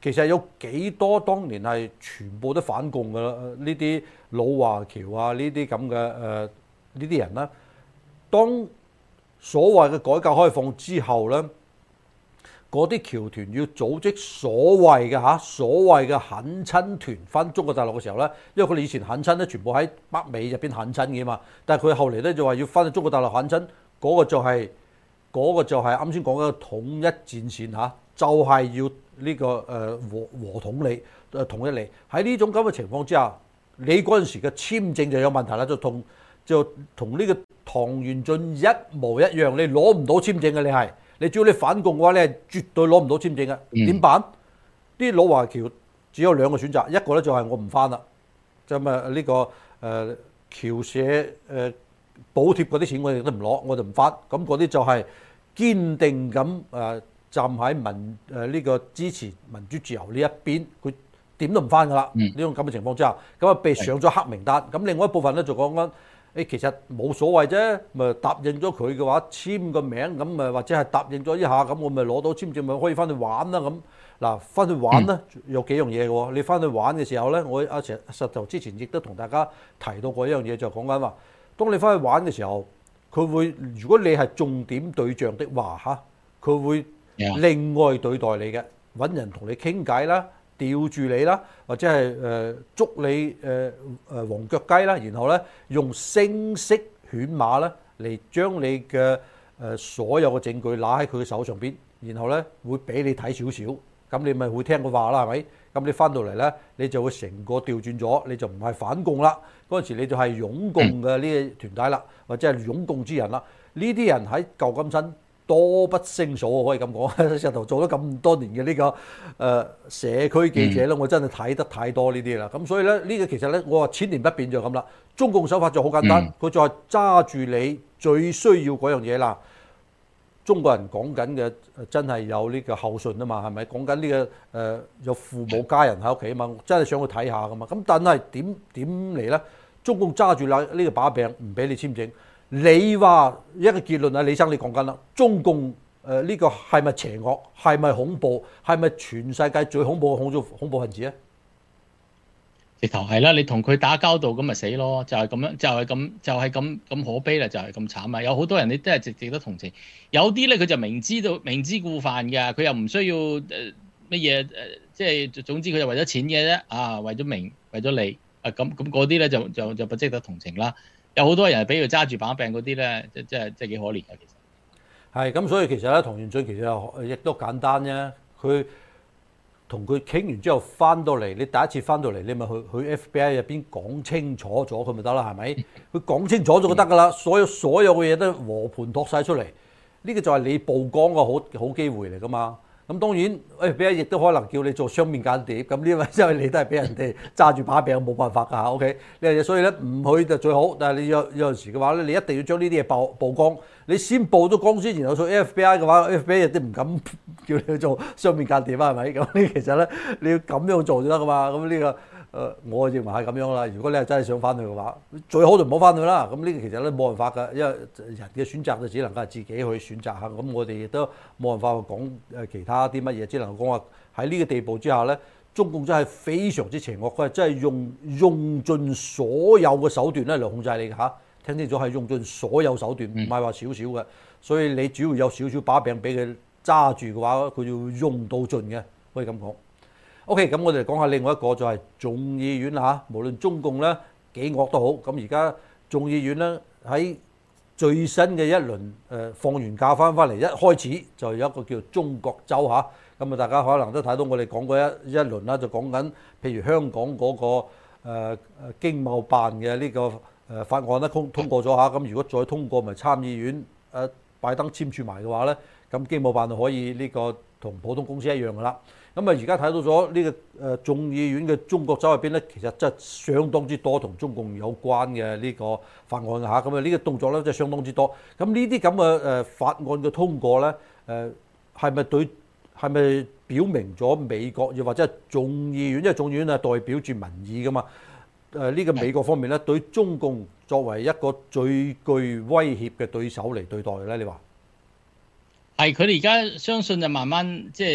A: 其實有幾多當年係全部都反共嘅啦？呢啲老華僑啊，呢啲咁嘅誒呢啲人啦，當所謂嘅改革開放之後咧，嗰啲僑團要組織所謂嘅嚇所謂嘅懇親團翻中國大陸嘅時候咧，因為佢哋以前懇親咧全部喺北美入邊懇親嘅嘛，但係佢後嚟咧就話要翻去中國大陸懇親，嗰、嗰個就係、是、嗰、嗰個就係啱先講嘅統一戰線嚇，就係、是、要呢、這個誒、呃、和和統理誒統一嚟。喺呢種咁嘅情況之下，你嗰陣時嘅簽證就有問題啦，就同就同呢個唐元俊一模一樣，你攞唔到簽證嘅你係。你只要你反共嘅話，你係絕對攞唔到簽證嘅。點辦？啲老華僑只有兩個選擇，一個咧就係我唔翻啦，就咁啊呢個誒僑社誒補貼嗰啲錢我哋都唔攞，我就唔翻。咁嗰啲就係堅定咁誒站喺民誒呢個支持民主自由呢一邊，佢點都唔翻噶啦。呢種咁嘅情況之下，咁啊被上咗黑名單。咁另外一部分咧就講緊。誒其實冇所謂啫，咪答應咗佢嘅話，簽個名咁咪或者係答應咗一下，咁我咪攞到簽證咪可以翻去玩啦咁。嗱，翻去玩咧有幾樣嘢嘅喎，你翻去玩嘅時候咧，我阿石石頭之前亦都同大家提到過一樣嘢，就講緊話，當你翻去玩嘅時候，佢會如果你係重點對象的話嚇，佢會另外對待你嘅，揾人同你傾偈啦。吊住你啦，或者係誒捉你誒誒黃腳雞啦，然後咧用聲色犬馬咧嚟將你嘅誒所有嘅證據攞喺佢嘅手上邊，然後咧會俾你睇少少，咁你咪會聽佢話啦，係咪？咁你翻到嚟咧，你就會成個調轉咗，你就唔係反共啦，嗰陣時你就係擁共嘅呢個團體啦，或者係擁共之人啦。呢啲人喺舊金山多不勝數，可以咁講。石頭做咗咁多年嘅呢、這個誒、呃、社區記者咧，我真係睇得太多呢啲啦。咁所以咧，呢、這個其實咧，我話千年不變就咁啦。中共手法就好簡單，佢就係揸住你最需要嗰樣嘢啦。中國人講緊嘅真係有呢個孝順啊嘛，係咪？講緊呢個誒、呃、有父母家人喺屋企啊嘛，真係想去睇下噶嘛。咁但係點點嚟咧？中共揸住啦呢個把柄，唔俾你簽證。你話一個結論啊，李生你講緊啦，中共誒呢、呃這個係咪邪惡？係咪恐怖？係咪全世界最恐怖嘅恐怖恐怖分子啊？
B: 直頭係啦，你同佢打交道咁咪死咯，就係、是、咁樣，就係咁，就係咁咁可悲啦，就係咁慘啊！有好多人你真係值值得同情，有啲咧佢就明知道明知故犯嘅，佢又唔需要誒乜嘢誒，即係總之佢就為咗錢嘅啫，啊為咗名為咗利啊咁咁嗰啲咧就就就不值得同情啦。有好多人係俾佢揸住把柄嗰啲咧，即即係即係幾可憐嘅其實。係
A: 咁，所以其實咧，唐元俊其實亦都簡單啫。佢同佢傾完之後翻到嚟，你第一次翻到嚟，你咪去去 F B I 入邊講清楚咗佢咪得啦，係咪？佢講清楚咗就得㗎啦，所有所有嘅嘢都和盤托晒出嚟。呢個就係你曝光嘅好好機會嚟㗎嘛。咁當然 F B I 亦都可能叫你做雙面間諜，咁呢位因為你都係俾人哋揸住把柄，冇辦法㗎嚇。OK，呢所以咧唔去就最好，但係你有有陣時嘅話咧，你一定要將呢啲嘢曝曝光。你先曝咗光先，然後做 F B I 嘅話 ，F B I 亦都唔敢叫你去做雙面間諜啊，係咪？咁你其實咧你要咁樣做就得㗎嘛。咁呢、呢個誒、呃，我認為係咁樣啦。如果你係真係想翻去嘅話，最好就唔好翻去啦。咁呢個其實咧冇辦法㗎，因為人嘅選擇就只能夠係自己去選擇嚇。咁我哋亦都冇辦法講誒其他啲乜嘢，只能講話喺呢個地步之下咧，中共真係非常之邪惡，佢係真係用用盡所有嘅手段咧嚟控制你嘅嚇。聽清楚係用盡所有手段，唔係話少少嘅。所以你只要有少少把柄俾佢揸住嘅話，佢要用到盡嘅，可以咁講。OK，咁我哋講下另外一個就係眾議院啦嚇。無論中共咧幾惡都好，咁而家眾議院咧喺最新嘅一輪誒放完假翻翻嚟，一開始就有一個叫中國週嚇。咁啊，大家可能都睇到我哋講過一一輪啦，就講緊譬如香港嗰個誒誒經貿辦嘅呢個誒法案咧通通過咗嚇。咁如果再通過，咪參議院誒拜登簽署埋嘅話咧，咁經貿辦就可以呢個同普通公司一樣噶啦。咁啊，而家睇到咗呢個誒眾議院嘅中國州入邊咧，其實真係相當之多同中共有關嘅呢個法案嚇。咁啊，呢個動作咧真係相當之多。咁呢啲咁嘅誒法案嘅通過咧，誒係咪對係咪表明咗美國又或者係眾議院，因為眾議院係代表住民意噶嘛？誒呢個美國方面咧，對中共作為一個最具威脅嘅對手嚟對待咧，你話？
B: 係佢哋而家相信就慢慢即係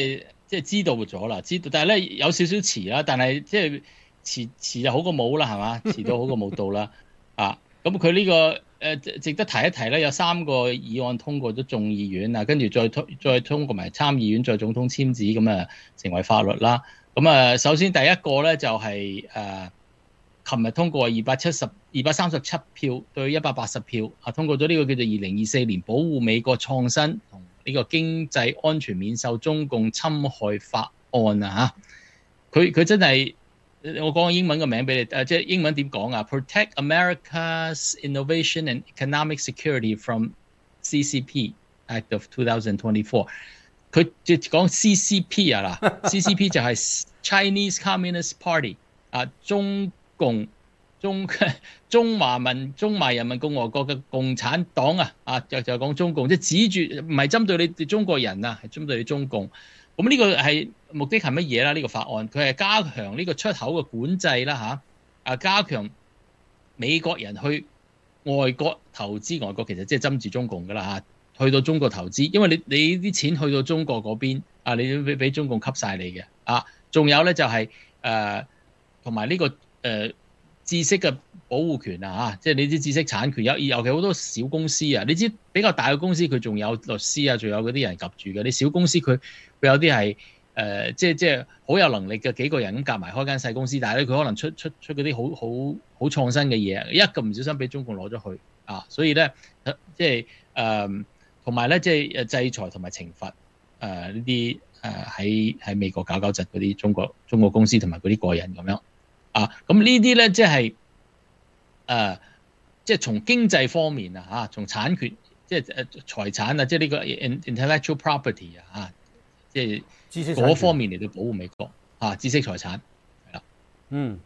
B: 即係知道咗啦，知道，但係咧有少少遲啦，但係即係遲遲就好過冇啦，係嘛？遲到好過冇到啦，啊！咁佢呢個誒、呃、值得提一提咧，有三個議案通過咗眾議院啊，跟住再通再通過埋參議院，再總統簽字咁啊，成為法律啦。咁啊，首先第一個咧就係、是、誒，琴、呃、日通過二百七十二百三十七票對一百八十票啊，通過咗呢個叫做二零二四年保護美國創新同呢個經濟安全免受中共侵害法案啊嚇。佢佢真係我講個英文嘅名俾你，誒即係英文點講啊 ？Protect America's Innovation and Economic Security from C C P Act of two thousand twenty-four。佢即係講 C C P 啊嗱，C C P 就係 Chinese Communist Party 啊，中共中中華民中華人民共和國嘅共產黨啊，啊就就講中共，即係指住唔係針對你哋中國人啊，係針對你中共。咁呢個係目的係乜嘢啦？呢、這個法案佢係加強呢個出口嘅管制啦嚇，啊加強美國人去外國投資，外國其實即係針住中共噶啦嚇，去到中國投資，因為你你啲錢去到中國嗰邊啊，你都俾俾中共吸晒你嘅啊。仲有咧就係誒同埋呢個誒、呃、知識嘅保護權啊嚇，即係你啲知識產權有，尤其好多小公司啊，你知比較大嘅公司佢仲有律師啊，仲有嗰啲人夾住嘅，你小公司佢。佢有啲係誒，即係即係好有能力嘅幾個人咁夾埋開間細公司，但係咧佢可能出出出嗰啲好好好創新嘅嘢，一個唔小心俾中共攞咗去啊！所以咧，即係誒，同埋咧，即係誒制裁同埋懲罰誒呢啲誒喺喺美國搞搞震嗰啲中國中國公司同埋嗰啲個人咁樣啊！咁呢啲咧即係誒，即係從經濟方面啊嚇，從產權即係誒財產啊，即係呢個 intellectual property 啊嚇。即係嗰方面嚟到保護美國啊，知識財產係啦。嗯，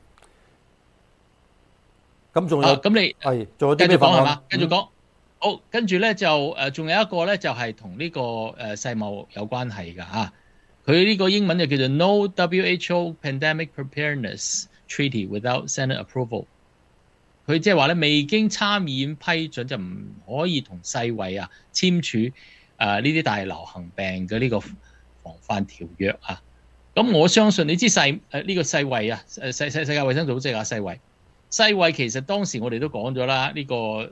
A: 咁仲有
B: 咁、啊、你
A: 係仲有
B: 繼續講係嘛？繼
A: 嗯、
B: 續講。好，跟住咧就誒，仲、呃、有一個咧就係同呢個誒世貿有關係㗎嚇。佢、啊、呢個英文就叫做 No W H O Pandemic Preparedness Treaty Without Senate Approval。佢即係話咧，未經參議院批准就唔可以同世衛啊簽署誒呢啲大流行病嘅呢、這個。防範條約啊，咁我相信你知世誒呢、呃這個世衛啊，誒世世世界衛生組織啊，世衛世衛其實當時我哋都講咗啦，呢、這個誒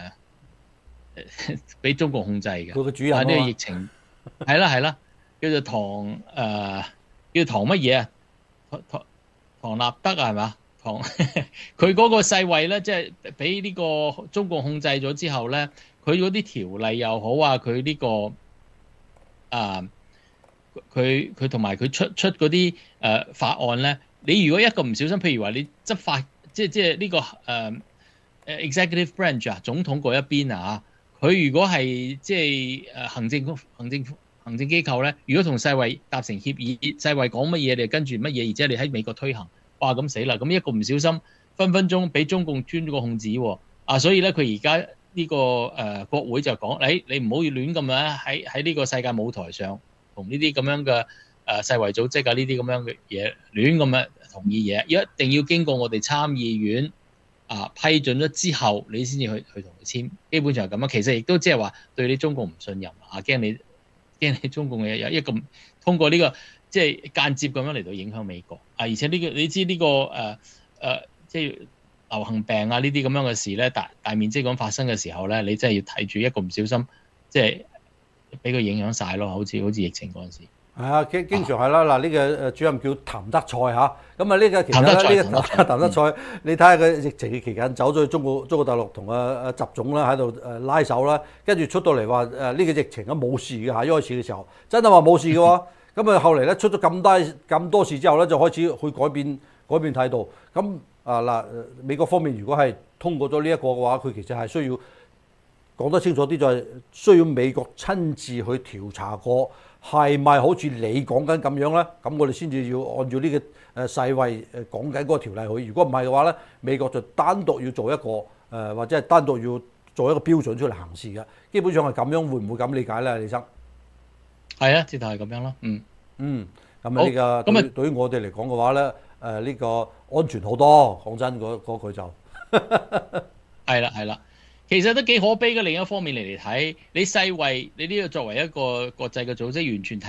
B: 俾、呃、中國控制嘅，
A: 佢個主任啊，
B: 呢、這個疫情係啦係啦，叫做唐誒、呃、叫唐乜嘢啊？唐唐唐納德啊係嘛？唐佢嗰個世衛咧，即係俾呢個中國控制咗之後咧，佢嗰啲條例又好啊，佢呢、這個啊。呃佢佢同埋佢出出嗰啲誒法案咧，你如果一個唔小心，譬如話你執法，即係即係呢個誒誒、呃、executive branch 啊，總統嗰一邊啊，佢如果係即係誒行政行政行政機構咧，如果同世衛達成協議，世衛講乜嘢，你就跟住乜嘢，而且你喺美國推行，哇咁死啦！咁一個唔小心，分分鐘俾中共專咗個控制喎啊！所以咧，佢而家呢個誒、呃、國會就講，誒你唔好要亂咁樣喺喺呢個世界舞台上。同呢啲咁樣嘅誒世衛組織啊，呢啲咁樣嘅嘢亂咁樣同意嘢，一定要經過我哋參議院啊批准咗之後，你先至去去同佢簽。基本上係咁啊。其實亦都即係話對你中共唔信任啊，驚你驚你中共嘅有一個通過呢個即係間接咁樣嚟到影響美國啊。而且呢個你知呢個誒誒即係流行病啊呢啲咁樣嘅事咧，大大面積咁發生嘅時候咧，你真係要睇住一個唔小心即係。俾佢影響晒咯，好似好似疫情嗰陣時。係
A: 啊，經經常係啦。嗱，呢個誒主任叫譚德賽嚇，咁啊呢個其實咧呢個譚德賽，嗯、你睇下佢疫情嘅期間走咗去中國中國大陸同阿阿習總啦喺度誒拉手啦，跟住出到嚟話誒呢個疫情啊冇事嘅嚇，一開始嘅時候真係話冇事嘅喎，咁啊後嚟咧出咗咁多咁多事之後咧，就開始去改變改變態度。咁啊嗱，美國方面如果係通過咗呢一個嘅話，佢其實係需要。講得清楚啲就係需要美國親自去調查過係咪好似你講緊咁樣咧？咁我哋先至要按照呢個誒世衛誒講緊嗰個條例去。如果唔係嘅話咧，美國就單獨要做一個誒、呃、或者係單獨要做一個標準出嚟行事嘅。基本上係咁樣，會唔會咁理解咧，李生？係
B: 啊，直頭係咁樣咯。嗯
A: 嗯，咁啊呢個對對於我哋嚟講嘅話咧，誒、呃、呢、呢個安全好多。講真嗰嗰句就
B: 係啦係啦。其實都幾可悲嘅。另一方面嚟嚟睇，你世衛你呢個作為一個國際嘅組織，完全係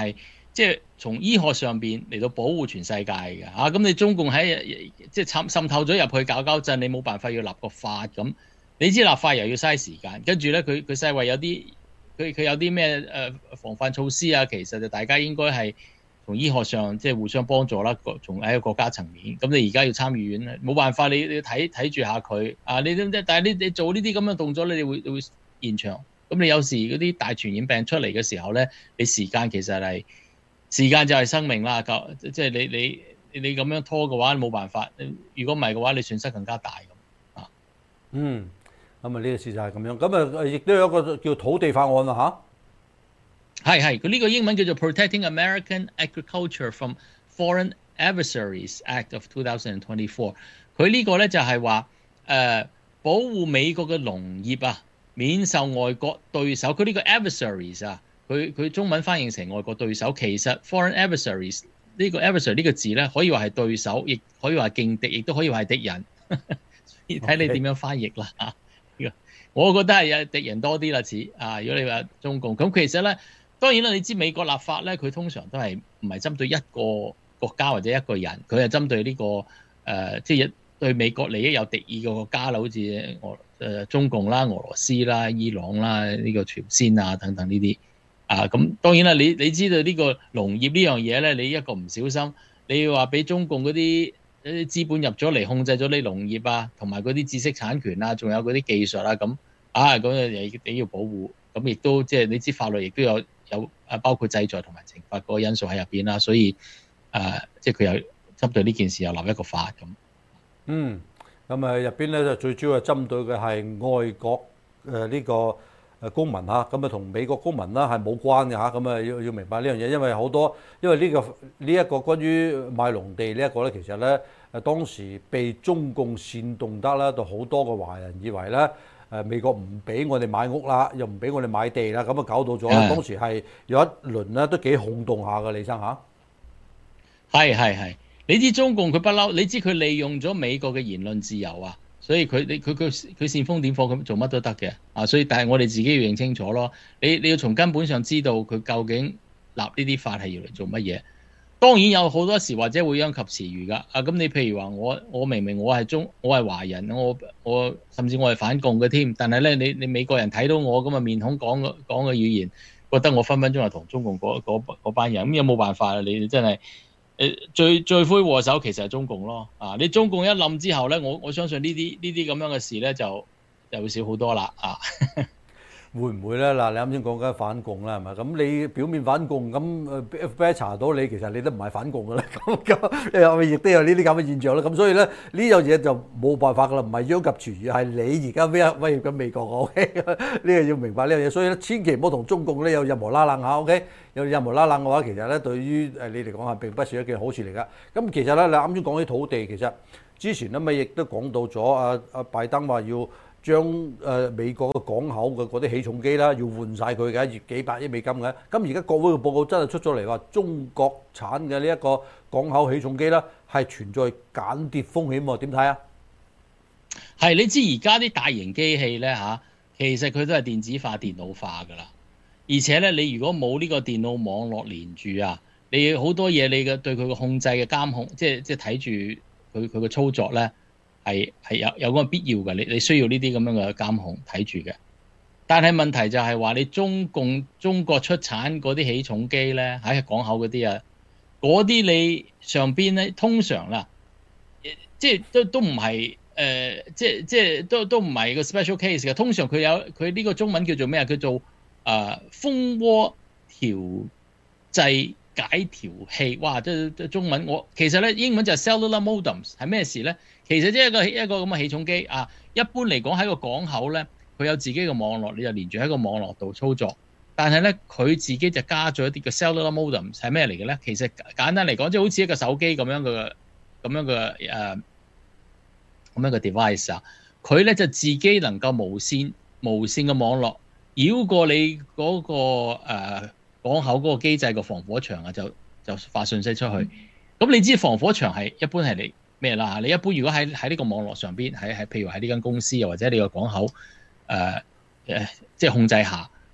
B: 即係從醫學上邊嚟到保護全世界嘅嚇。咁、啊、你中共喺即係滲滲透咗入去搞搞震，你冇辦法要立個法咁。你知立法又要嘥時間，跟住咧佢佢世衞有啲佢佢有啲咩誒防範措施啊？其實就大家應該係從醫學上即係互相幫助啦，從喺個國家層面。咁你而家要參議院咧，冇辦法，你你睇睇住下佢啊！你但係你你做呢啲咁嘅動作咧，你會你會延長。咁你有時嗰啲大傳染病出嚟嘅時候咧，你時間其實係時間就係生命啦。即係你你你咁樣拖嘅話，冇辦法。如果唔係嘅話，你損失更加大咁啊。
A: 嗯，咁啊呢個事就係咁樣。咁啊亦都有一個叫土地法案啊
B: 嚇。係係，佢呢個英文叫做 Protecting American Agriculture from Foreign Adversaries Act of two thousand twenty-four。佢呢個咧就係話誒保護美國嘅農業啊，免受外國對手。佢呢個 adversaries 啊，佢佢中文翻譯成外國對手，其實 foreign adversaries 呢個 adversary 呢個字咧，可以話係對手，亦可以話係勁敵，亦都可以話係敵人。睇你點樣翻譯啦。Okay. 我覺得係有敵人多啲啦，似啊。如果你話中共咁，其實咧當然啦，你知美國立法咧，佢通常都係唔係針對一個國家或者一個人，佢係針對呢、這個誒、呃，即係對美國利益有敵意嘅國家啦，好似俄誒中共啦、俄羅斯啦、伊朗啦、呢、這個朝鮮啊等等呢啲啊。咁當然啦，你你知道呢個農業呢樣嘢咧，你一個唔小心，你要話俾中共嗰啲啲資本入咗嚟控制咗你農業啊，同埋嗰啲知識產權啊，仲有嗰啲技術啊，咁啊咁啊你要保護，咁亦都即係你知法律亦都有有啊，包括制裁同埋懲罰嗰個因素喺入邊啦，所以誒、呃、即係佢有針對呢件事又立一個法咁。
A: 嗯，咁啊入邊咧就最主要係針對嘅係外國誒呢、呃這個誒公民嚇，咁啊同美國公民啦係冇關嘅嚇，咁啊要要明白呢樣嘢，因為好多因為呢、這個呢一、這個關於賣農地呢一個咧，其實咧誒當時被中共煽動得啦，就好多個華人以為咧誒美國唔俾我哋買屋啦，又唔俾我哋買地啦，咁啊搞到咗當時係有一輪咧都幾轟動下嘅，李生嚇。
B: 係係係，你知中共佢不嬲，你知佢利用咗美國嘅言論自由啊。所以佢你佢佢佢煽風點火咁做乜都得嘅啊！所以但係我哋自己要認清楚咯。你你要從根本上知道佢究竟立呢啲法係要嚟做乜嘢。當然有好多時或者會殃及池魚㗎啊！咁你譬如話我我明明我係中我係華人，我我甚至我係反共嘅添，但係咧你你美國人睇到我咁嘅面孔講嘅講嘅語言，覺得我分分鐘係同中共嗰嗰班人咁，有冇辦法啊？你真係〜最罪魁禍首其實係中共咯，啊！你中共一冧之後咧，我我相信呢啲呢啲咁樣嘅事咧就就會少好多啦，啊！
A: 會唔會咧？嗱，你啱先講緊反共啦，係咪？咁你表面反共，咁 F B I 查到你，其實你都唔係反共㗎啦。咁咁亦都有呢啲咁嘅現象啦。咁所以咧，呢樣嘢就冇辦法㗎啦，唔係殃及池魚，係你而家威威脅緊美國。OK，呢個要明白呢樣嘢。所以咧，千祈唔好同中共咧有任何拉冷嚇。OK，有任何拉冷嘅話，其實咧對於誒你嚟講係並不是一件好事嚟㗎。咁其實咧，你啱先講起土地，其實之前咧咪亦都講到咗啊啊拜登話要將誒美國嘅港口嘅嗰啲起重機啦，要換晒佢嘅，幾百億美金嘅。咁而家國會嘅報告真係出咗嚟話，中國產嘅呢一個港口起重機啦，係存在間諜風險喎。點睇啊？
B: 係，你知而家啲大型機器咧嚇，其實佢都係電子化、電腦化㗎啦。而且咧，你如果冇呢個電腦網絡連住啊，你好多嘢你嘅對佢嘅控制嘅監控，即係即係睇住佢佢嘅操作咧。係係有有嗰個必要嘅，你你需要呢啲咁樣嘅監控睇住嘅。但係問題就係話，你中共中國出產嗰啲起重機咧，喺港口嗰啲啊，嗰啲你上邊咧通常啦，即係都都唔係誒，即係即係都都唔係個 special case 嘅。通常佢有佢呢個中文叫做咩啊？叫做誒、呃、蜂窩調製解調器。哇！即係中文我其實咧英文就係 cellular modems 係咩事咧？其實即係一個一個咁嘅起重機啊，一般嚟講喺個港口咧，佢有自己嘅網絡，你就連住喺個網絡度操作。但係咧，佢自己就加咗一啲嘅 cellular modem 係咩嚟嘅咧？其實簡單嚟講，即係好似一個手機咁樣嘅咁樣嘅誒咁樣嘅 device 啊。佢咧就自己能夠無線無線嘅網絡繞過你嗰個誒港口嗰個機制嘅防火牆啊，就就發信息出去。咁你知防火牆係一般係你。咩啦？你一般如果喺喺呢個網絡上邊，喺喺譬如喺呢間公司又或者你個港口誒誒、呃，即係控制下，咁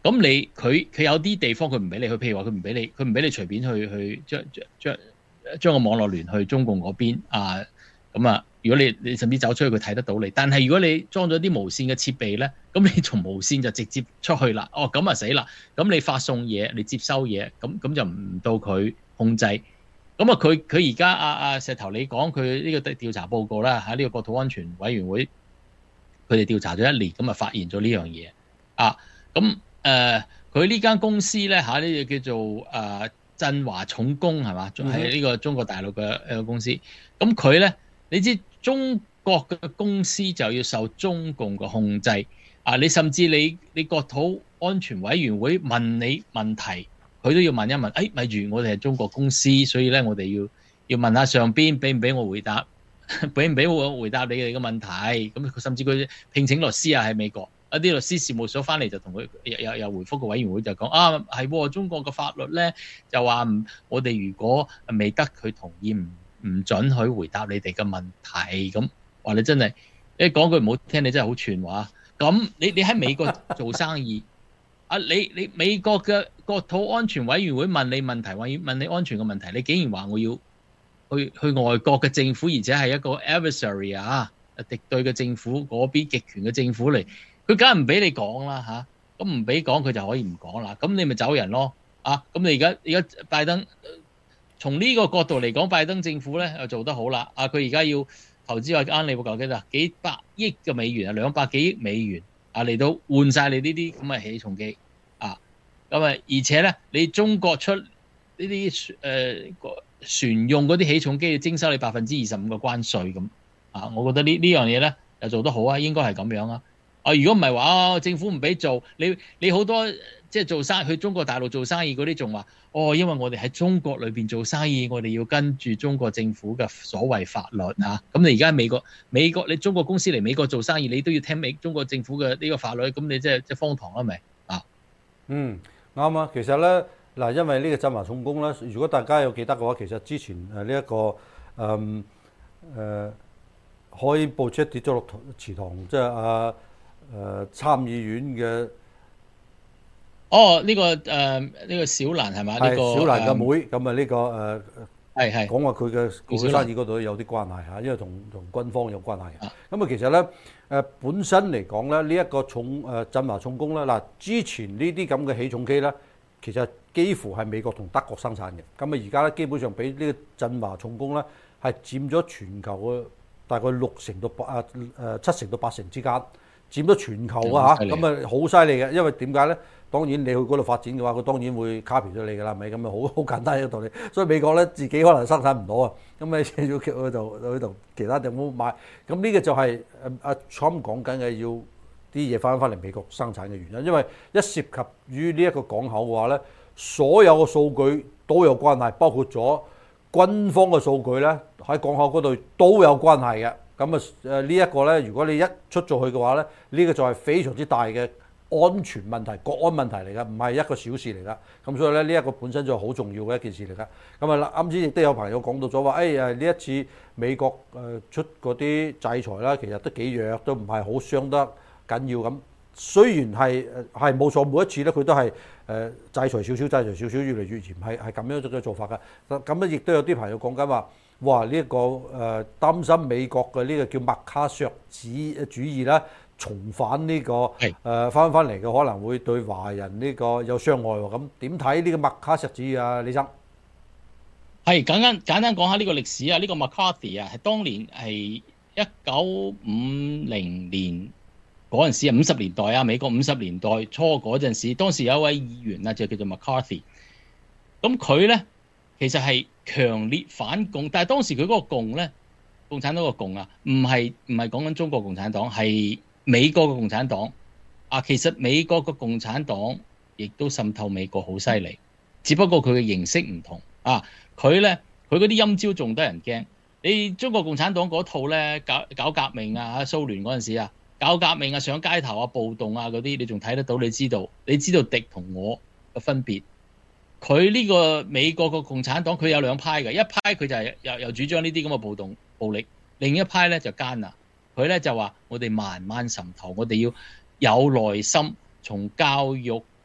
B: 咁你佢佢有啲地方佢唔俾你去，譬如話佢唔俾你，佢唔俾你隨便去去將將將將個網絡連去中共嗰邊啊。咁啊，如果你你甚至走出去佢睇得到你，但係如果你裝咗啲無線嘅設備咧，咁你從無線就直接出去啦。哦，咁啊死啦！咁你發送嘢，你接收嘢，咁咁就唔到佢控制。咁啊，佢佢而家阿阿石頭你講佢呢個調查報告啦，喺呢個國土安全委員會，佢哋調查咗一年，咁啊發現咗呢樣嘢啊。咁誒，佢呢間公司咧嚇呢個叫做誒振華重工係嘛？係呢個中國大陸嘅一個公司。咁佢咧。你知中國嘅公司就要受中共嘅控制啊！你甚至你你國土安全委員會問你問題，佢都要問一問。誒，咪住我哋係中國公司，所以咧我哋要要問下上邊俾唔俾我回答，俾唔俾我回答你哋嘅問題。咁甚至佢聘請律師啊，喺美國一啲律師事務所翻嚟就同佢又又又回覆個委員會就講啊，係中國嘅法律咧就話唔，我哋如果未得佢同意唔。唔准許回答你哋嘅問題，咁話你真係，你講句唔好聽，你真係好串話。咁你你喺美國做生意，啊你你美國嘅國土安全委員會問你問題，話要問你安全嘅問題，你竟然話我要去去外國嘅政府，而且係一個 adversary 啊，敵對嘅政府嗰邊極權嘅政府嚟，佢梗係唔俾你講啦嚇，咁唔俾講佢就可以唔講啦，咁你咪走人咯，啊咁你而家而家拜登。從呢個角度嚟講，拜登政府咧又做得好啦。啊，佢而家要投資話啱你報夠幾多？幾百億嘅美元啊，兩百幾億美元啊，嚟到換晒你呢啲咁嘅起重機啊。咁啊，而且咧，你中國出呢啲誒船用嗰啲起重機，要徵收你百分之二十五嘅關稅咁啊。我覺得呢呢樣嘢咧又做得好啊，應該係咁樣啊。啊，如果唔係話啊，政府唔俾做，你你好多即係做生意去中國大陸做生意嗰啲仲話。哦，因為我哋喺中國裏邊做生意，我哋要跟住中國政府嘅所謂法律啊。咁你而家喺美國，美國你中國公司嚟美國做生意，你都要聽美中國政府嘅呢個法律，咁你即係即係荒唐啦，咪啊？嗯，
A: 啱啊。其實咧嗱，因為呢個振華重工咧，如果大家有記得嘅話，其實之前誒呢一個誒誒、嗯呃、海報車跌咗落池塘，即係啊誒參議院嘅。
B: 哦，呢、這個誒呢、呃這個小蘭係嘛？呢、這個
A: 小蘭嘅妹，咁啊呢個誒
B: 係係講
A: 話佢嘅佢生意嗰度有啲關係嚇，因為同同軍方有關係嘅。咁啊其實咧誒、呃、本身嚟講咧，呢、這、一個重誒振華重工咧嗱，之前呢啲咁嘅起重機咧，其實幾乎係美國同德國生產嘅。咁啊而家咧基本上俾呢個振華重工咧係佔咗全球嘅大概六成到八啊誒七成到八成之間，佔咗全球啊嚇。咁啊好犀利嘅，因為點解咧？當然你去嗰度發展嘅話，佢當然會 copy 咗你㗎啦，咪咁啊好好簡單一個道理。所以美國咧自己可能生產唔到啊，咁你要佢就去同其他地方買。咁呢個就係阿 Trump 講緊嘅，要啲嘢翻翻嚟美國生產嘅原因。因為一涉及於呢一個港口嘅話咧，所有嘅數據都有關係，包括咗軍方嘅數據咧喺港口嗰度都有關係嘅。咁啊誒呢一個咧，如果你一出咗去嘅話咧，呢個就係非常之大嘅安全問題、國安問題嚟㗎，唔係一個小事嚟㗎。咁所以咧，呢一個本身就係好重要嘅一件事嚟㗎。咁啊，啱先亦都有朋友講到咗話，誒誒呢一次美國誒出嗰啲制裁啦，其實都幾弱，都唔係好傷得緊要咁。雖然係係冇錯，每一次咧佢都係誒制裁少少、制裁少少，越嚟越嚴，係係咁樣嘅做法㗎。咁咧亦都有啲朋友講緊話，哇呢一個誒擔心美國嘅呢個叫麥卡錫主主義啦。重返呢、這個誒翻翻嚟嘅可能會對華人呢個有傷害喎，咁點睇呢個麥卡錫主義啊？李生
B: 係簡單簡單講下呢個歷史啊，呢、這個 McCarthy 啊係當年係一九五零年嗰陣時啊，五十年代啊，美國五十年代初嗰陣時，當時有一位議員啊就叫做 McCarthy，咁佢咧其實係強烈反共，但係當時佢嗰個共咧，共產黨個共啊，唔係唔係講緊中國共產黨，係美國嘅共產黨啊，其實美國嘅共產黨亦都滲透美國好犀利，只不過佢嘅形式唔同啊。佢咧佢嗰啲陰招仲得人驚。你中國共產黨嗰套咧搞搞革命啊，蘇聯嗰陣時啊，搞革命啊，上街頭啊，暴動啊嗰啲，你仲睇得到，你知道，你知道敵同我嘅分別。佢呢個美國嘅共產黨佢有兩派嘅，一派佢就係又又主張呢啲咁嘅暴動暴力，另一派咧就奸啊。佢咧就話：我哋慢慢滲透，我哋要有耐心，從教育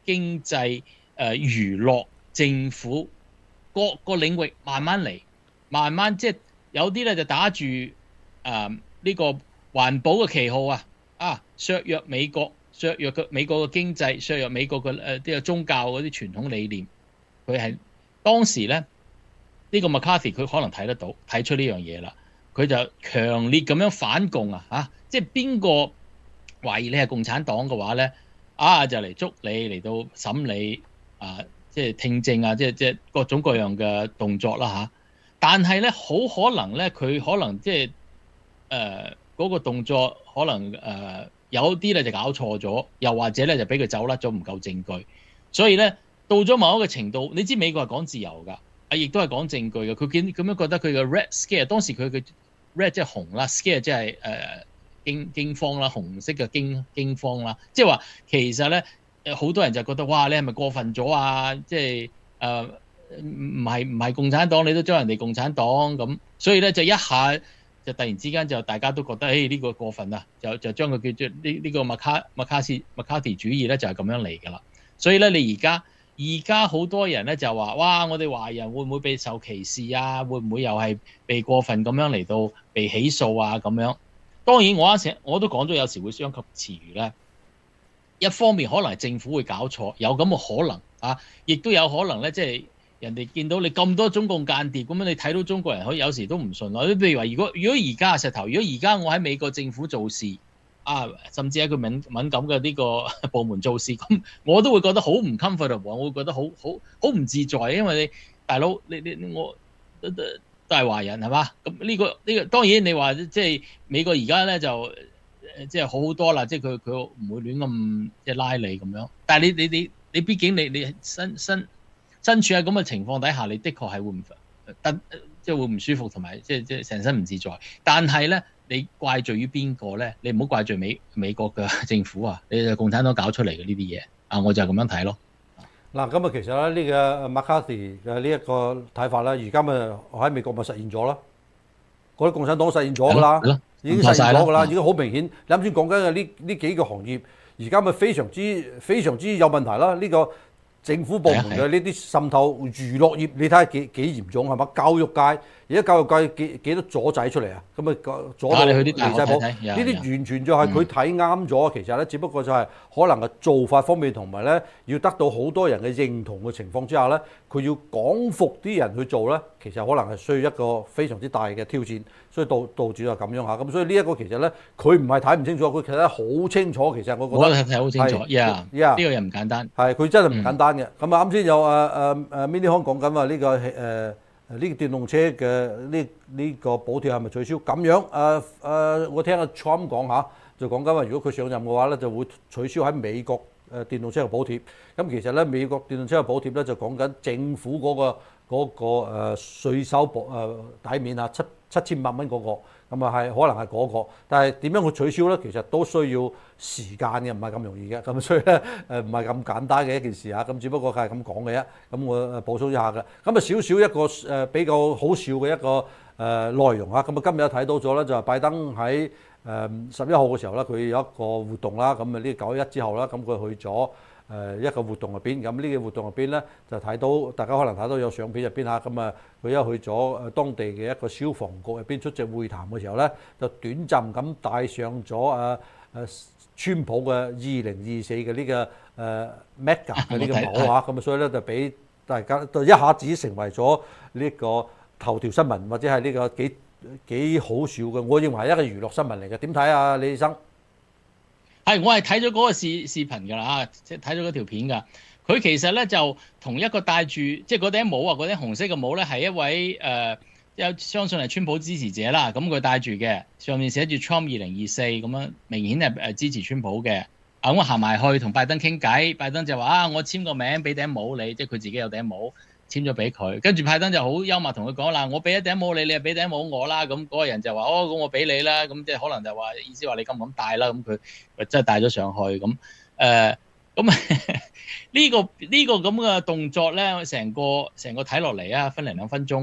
B: 經濟、誒、呃、娛樂、政府各個領域慢慢嚟，慢慢即係有啲咧就打住誒呢個環保嘅旗號啊，啊削弱美國、削弱嘅美國嘅經濟、削弱美國嘅誒啲宗教嗰啲傳統理念。佢係當時咧呢、呢個 McCarthy 佢可能睇得到睇出呢樣嘢啦，佢就強烈咁樣反共啊！嚇，即係邊個懷疑你係共產黨嘅話咧，啊就嚟捉你嚟到審理啊，即係聽證啊，即係即係各種各樣嘅動作啦嚇、啊。但係咧好可能咧，佢可能即係誒嗰個動作可能誒、呃、有啲咧就搞錯咗，又或者咧就俾佢走甩咗，唔夠證據，所以咧。到咗某一個程度，你知美國係講自由㗎，啊，亦都係講證據嘅。佢見咁樣覺得佢嘅 red scare，當時佢嘅 red 即係紅啦 ，scare 即係誒驚驚慌啦，紅色嘅驚驚慌啦。即係話其實咧，好多人就覺得哇，你係咪過分咗啊？即係誒唔唔係唔係共產黨，你都將人哋共產黨咁，所以咧就一下就突然之間就大家都覺得誒呢、呢個過分啦，就就將佢叫做呢呢個麥卡麥卡斯麥卡蒂主義咧就係咁樣嚟㗎啦。所以咧你而家。而家好多人咧就話：哇！我哋華人會唔會被受歧視啊？會唔會又係被過分咁樣嚟到被起訴啊？咁樣當然我一成我都講咗，有時會傷及詞語咧。一方面可能係政府會搞錯，有咁嘅可能啊，亦都有可能咧，即係人哋見到你咁多中共間諜咁樣，你睇到中國人可以有時都唔順咯。你譬如話，如果如果而家石頭，如果而家我喺美國政府做事。啊，甚至喺佢敏敏感嘅呢個部門做事，咁我都會覺得好唔 comfortable，我會覺得好好好唔自在，因為你大佬你你我都都都係華人係嘛？咁呢個呢個當然你話即係美國而家咧就即係好好多啦，即係佢佢唔會亂咁即係拉你咁樣。但係你你你你畢竟你你身身身處喺咁嘅情況底下，你的確係會唔得即係會唔舒服，同埋即係即係成身唔自在。但係咧。你怪罪於邊個咧？你唔好怪罪美美國嘅政府啊！你係共產黨搞出嚟嘅呢啲嘢啊！我就係咁樣睇咯。
A: 嗱，咁啊，其實咧呢個 McCarthy 嘅呢一個睇法咧，而家咪喺美國咪實現咗咯。嗰啲共產黨實現咗㗎啦，已經實現咗㗎啦，已經好明顯。你啱先講緊嘅呢呢幾個行業，而家咪非常之非常之有問題啦。呢個政府部門嘅呢啲滲透，娛樂業你睇下幾幾嚴重係嘛？教育界而家教育界幾幾多左仔出嚟啊？咁啊左到離晒譜，呢啲完全就係佢睇啱咗。其實咧，只不過就係可能嘅做法方面同埋咧，要得到好多人嘅認同嘅情況之下咧，佢要講服啲人去做咧，其實可能係需要一個非常之大嘅挑戰。所以導導致就咁樣嚇。咁所以呢一個其實咧，佢唔係睇唔清楚，佢其實好清楚。其實我覺得
B: 我係睇好清楚。呀，呢個人唔簡單。
A: 係佢真係唔簡單嘅。咁啊啱先有誒誒誒 Mini Hong講緊話呢個誒誒呢個電動車嘅呢呢個補貼係咪取消？咁樣誒誒、呃呃，我聽阿 Trump 講下，就講緊話如果佢上任嘅話咧，就會取消喺美國誒電動車嘅補貼。咁其實咧，美國電動車嘅補貼咧就講緊政府嗰、嗰個嗰、嗰個誒稅收補誒抵免啊七。七千五百蚊嗰個，咁啊係可能係嗰個，但係點樣去取消咧？其實都需要時間嘅，唔係咁容易嘅。咁所以咧誒唔係咁簡單嘅一件事嚇。咁只不過佢係咁講嘅啫。咁我誒補充一下嘅。咁啊少少一個誒比較好笑嘅一個誒內容啊。咁啊今日睇到咗咧，就係拜登喺誒十一號嘅時候咧，佢有一個活動啦。咁啊呢九一一之後啦，咁佢去咗。誒一個活動入邊，咁呢個活動入邊咧就睇到，大家可能睇到有相片入邊嚇，咁啊佢一去咗誒當地嘅一個消防局入邊出席會談嘅時候咧，就短暫咁戴上咗誒誒川普嘅二零二四嘅呢個誒 Mega 嘅呢個帽嚇，咁啊所以咧就俾大家就一下子成為咗呢個頭條新聞，或者係呢個幾幾好笑嘅，我認為係一個娛樂新聞嚟嘅。點睇啊，李醫生？
B: 係，我係睇咗嗰個視視頻㗎啦，即係睇咗嗰條片㗎。佢其實咧就同一個戴住即係嗰頂帽啊，嗰頂紅色嘅帽咧係一位誒，有、呃、相信係川普支持者啦。咁佢戴住嘅，上面寫住 Trump 二零二四咁樣，明顯係誒支持川普嘅。啊，咁我行埋去同拜登傾偈，拜登就話啊，我簽個名俾頂帽你，即係佢自己有頂帽。簽咗俾佢，跟住拜登就好幽默同佢講啦，我俾一頂帽你，你又俾頂帽我啦。咁嗰個人就話：哦，咁我俾你啦。咁即係可能就話意思話你敢唔敢戴啦？咁佢真係戴咗上去。咁誒，咁呢個呢個咁嘅動作咧，成個成個睇落嚟啊，分零兩分鐘咁。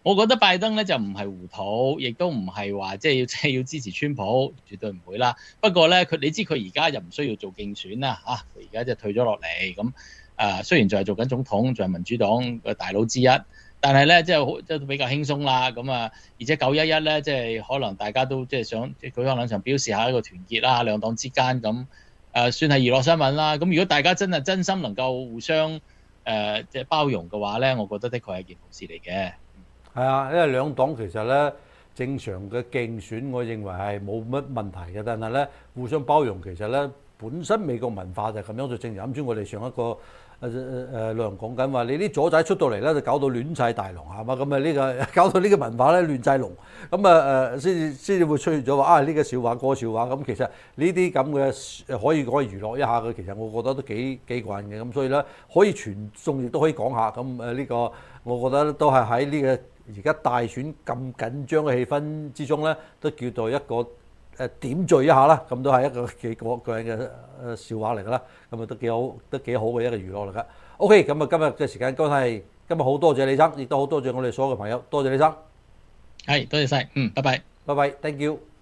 B: 我覺得拜登咧就唔係糊塗，亦都唔係話即係要即係要支持川普，絕對唔會啦。不過咧，佢你知佢而家就唔需要做競選啦，嚇佢而家就退咗落嚟咁。誒雖然仲係做緊總統，仲係民主黨嘅大佬之一，但係咧即係好即係比較輕鬆啦。咁啊，而且九一一咧即係可能大家都即係想即係舉行兩場表示下一個團結啦，兩黨之間咁誒算係娛樂新聞啦。咁如果大家真係真心能夠互相誒即係包容嘅話咧，我覺得的確係一件好事嚟嘅。
A: 係啊，因為兩黨其實咧正常嘅競選，我認為係冇乜問題嘅。但係咧互相包容，其實咧本身美國文化就係咁樣做。正如啱先我哋上一個誒誒誒內容講緊話，你啲左仔出到嚟咧就搞到亂晒大龍係嘛？咁啊呢個搞到呢個文化咧亂晒龍，咁啊誒先至先至會出現咗話啊呢個笑話嗰個笑話。咁其實呢啲咁嘅可以可以娛樂一下嘅，其實我覺得都幾幾過癮嘅。咁所以咧可以傳頌亦都可以講下。咁誒呢個我覺得都係喺呢個而家大選咁緊張嘅氣氛之中咧，都叫做一個誒點綴一下啦。咁都係一個幾個個人嘅誒笑話嚟㗎啦。咁啊都幾好，都幾好嘅一個娛樂嚟㗎。OK，咁啊今日嘅時間關係，今日好多謝李生，亦都好多謝我哋所有嘅朋友，多謝李生。
B: 係，多謝晒，嗯，拜拜，
A: 拜拜，thank you。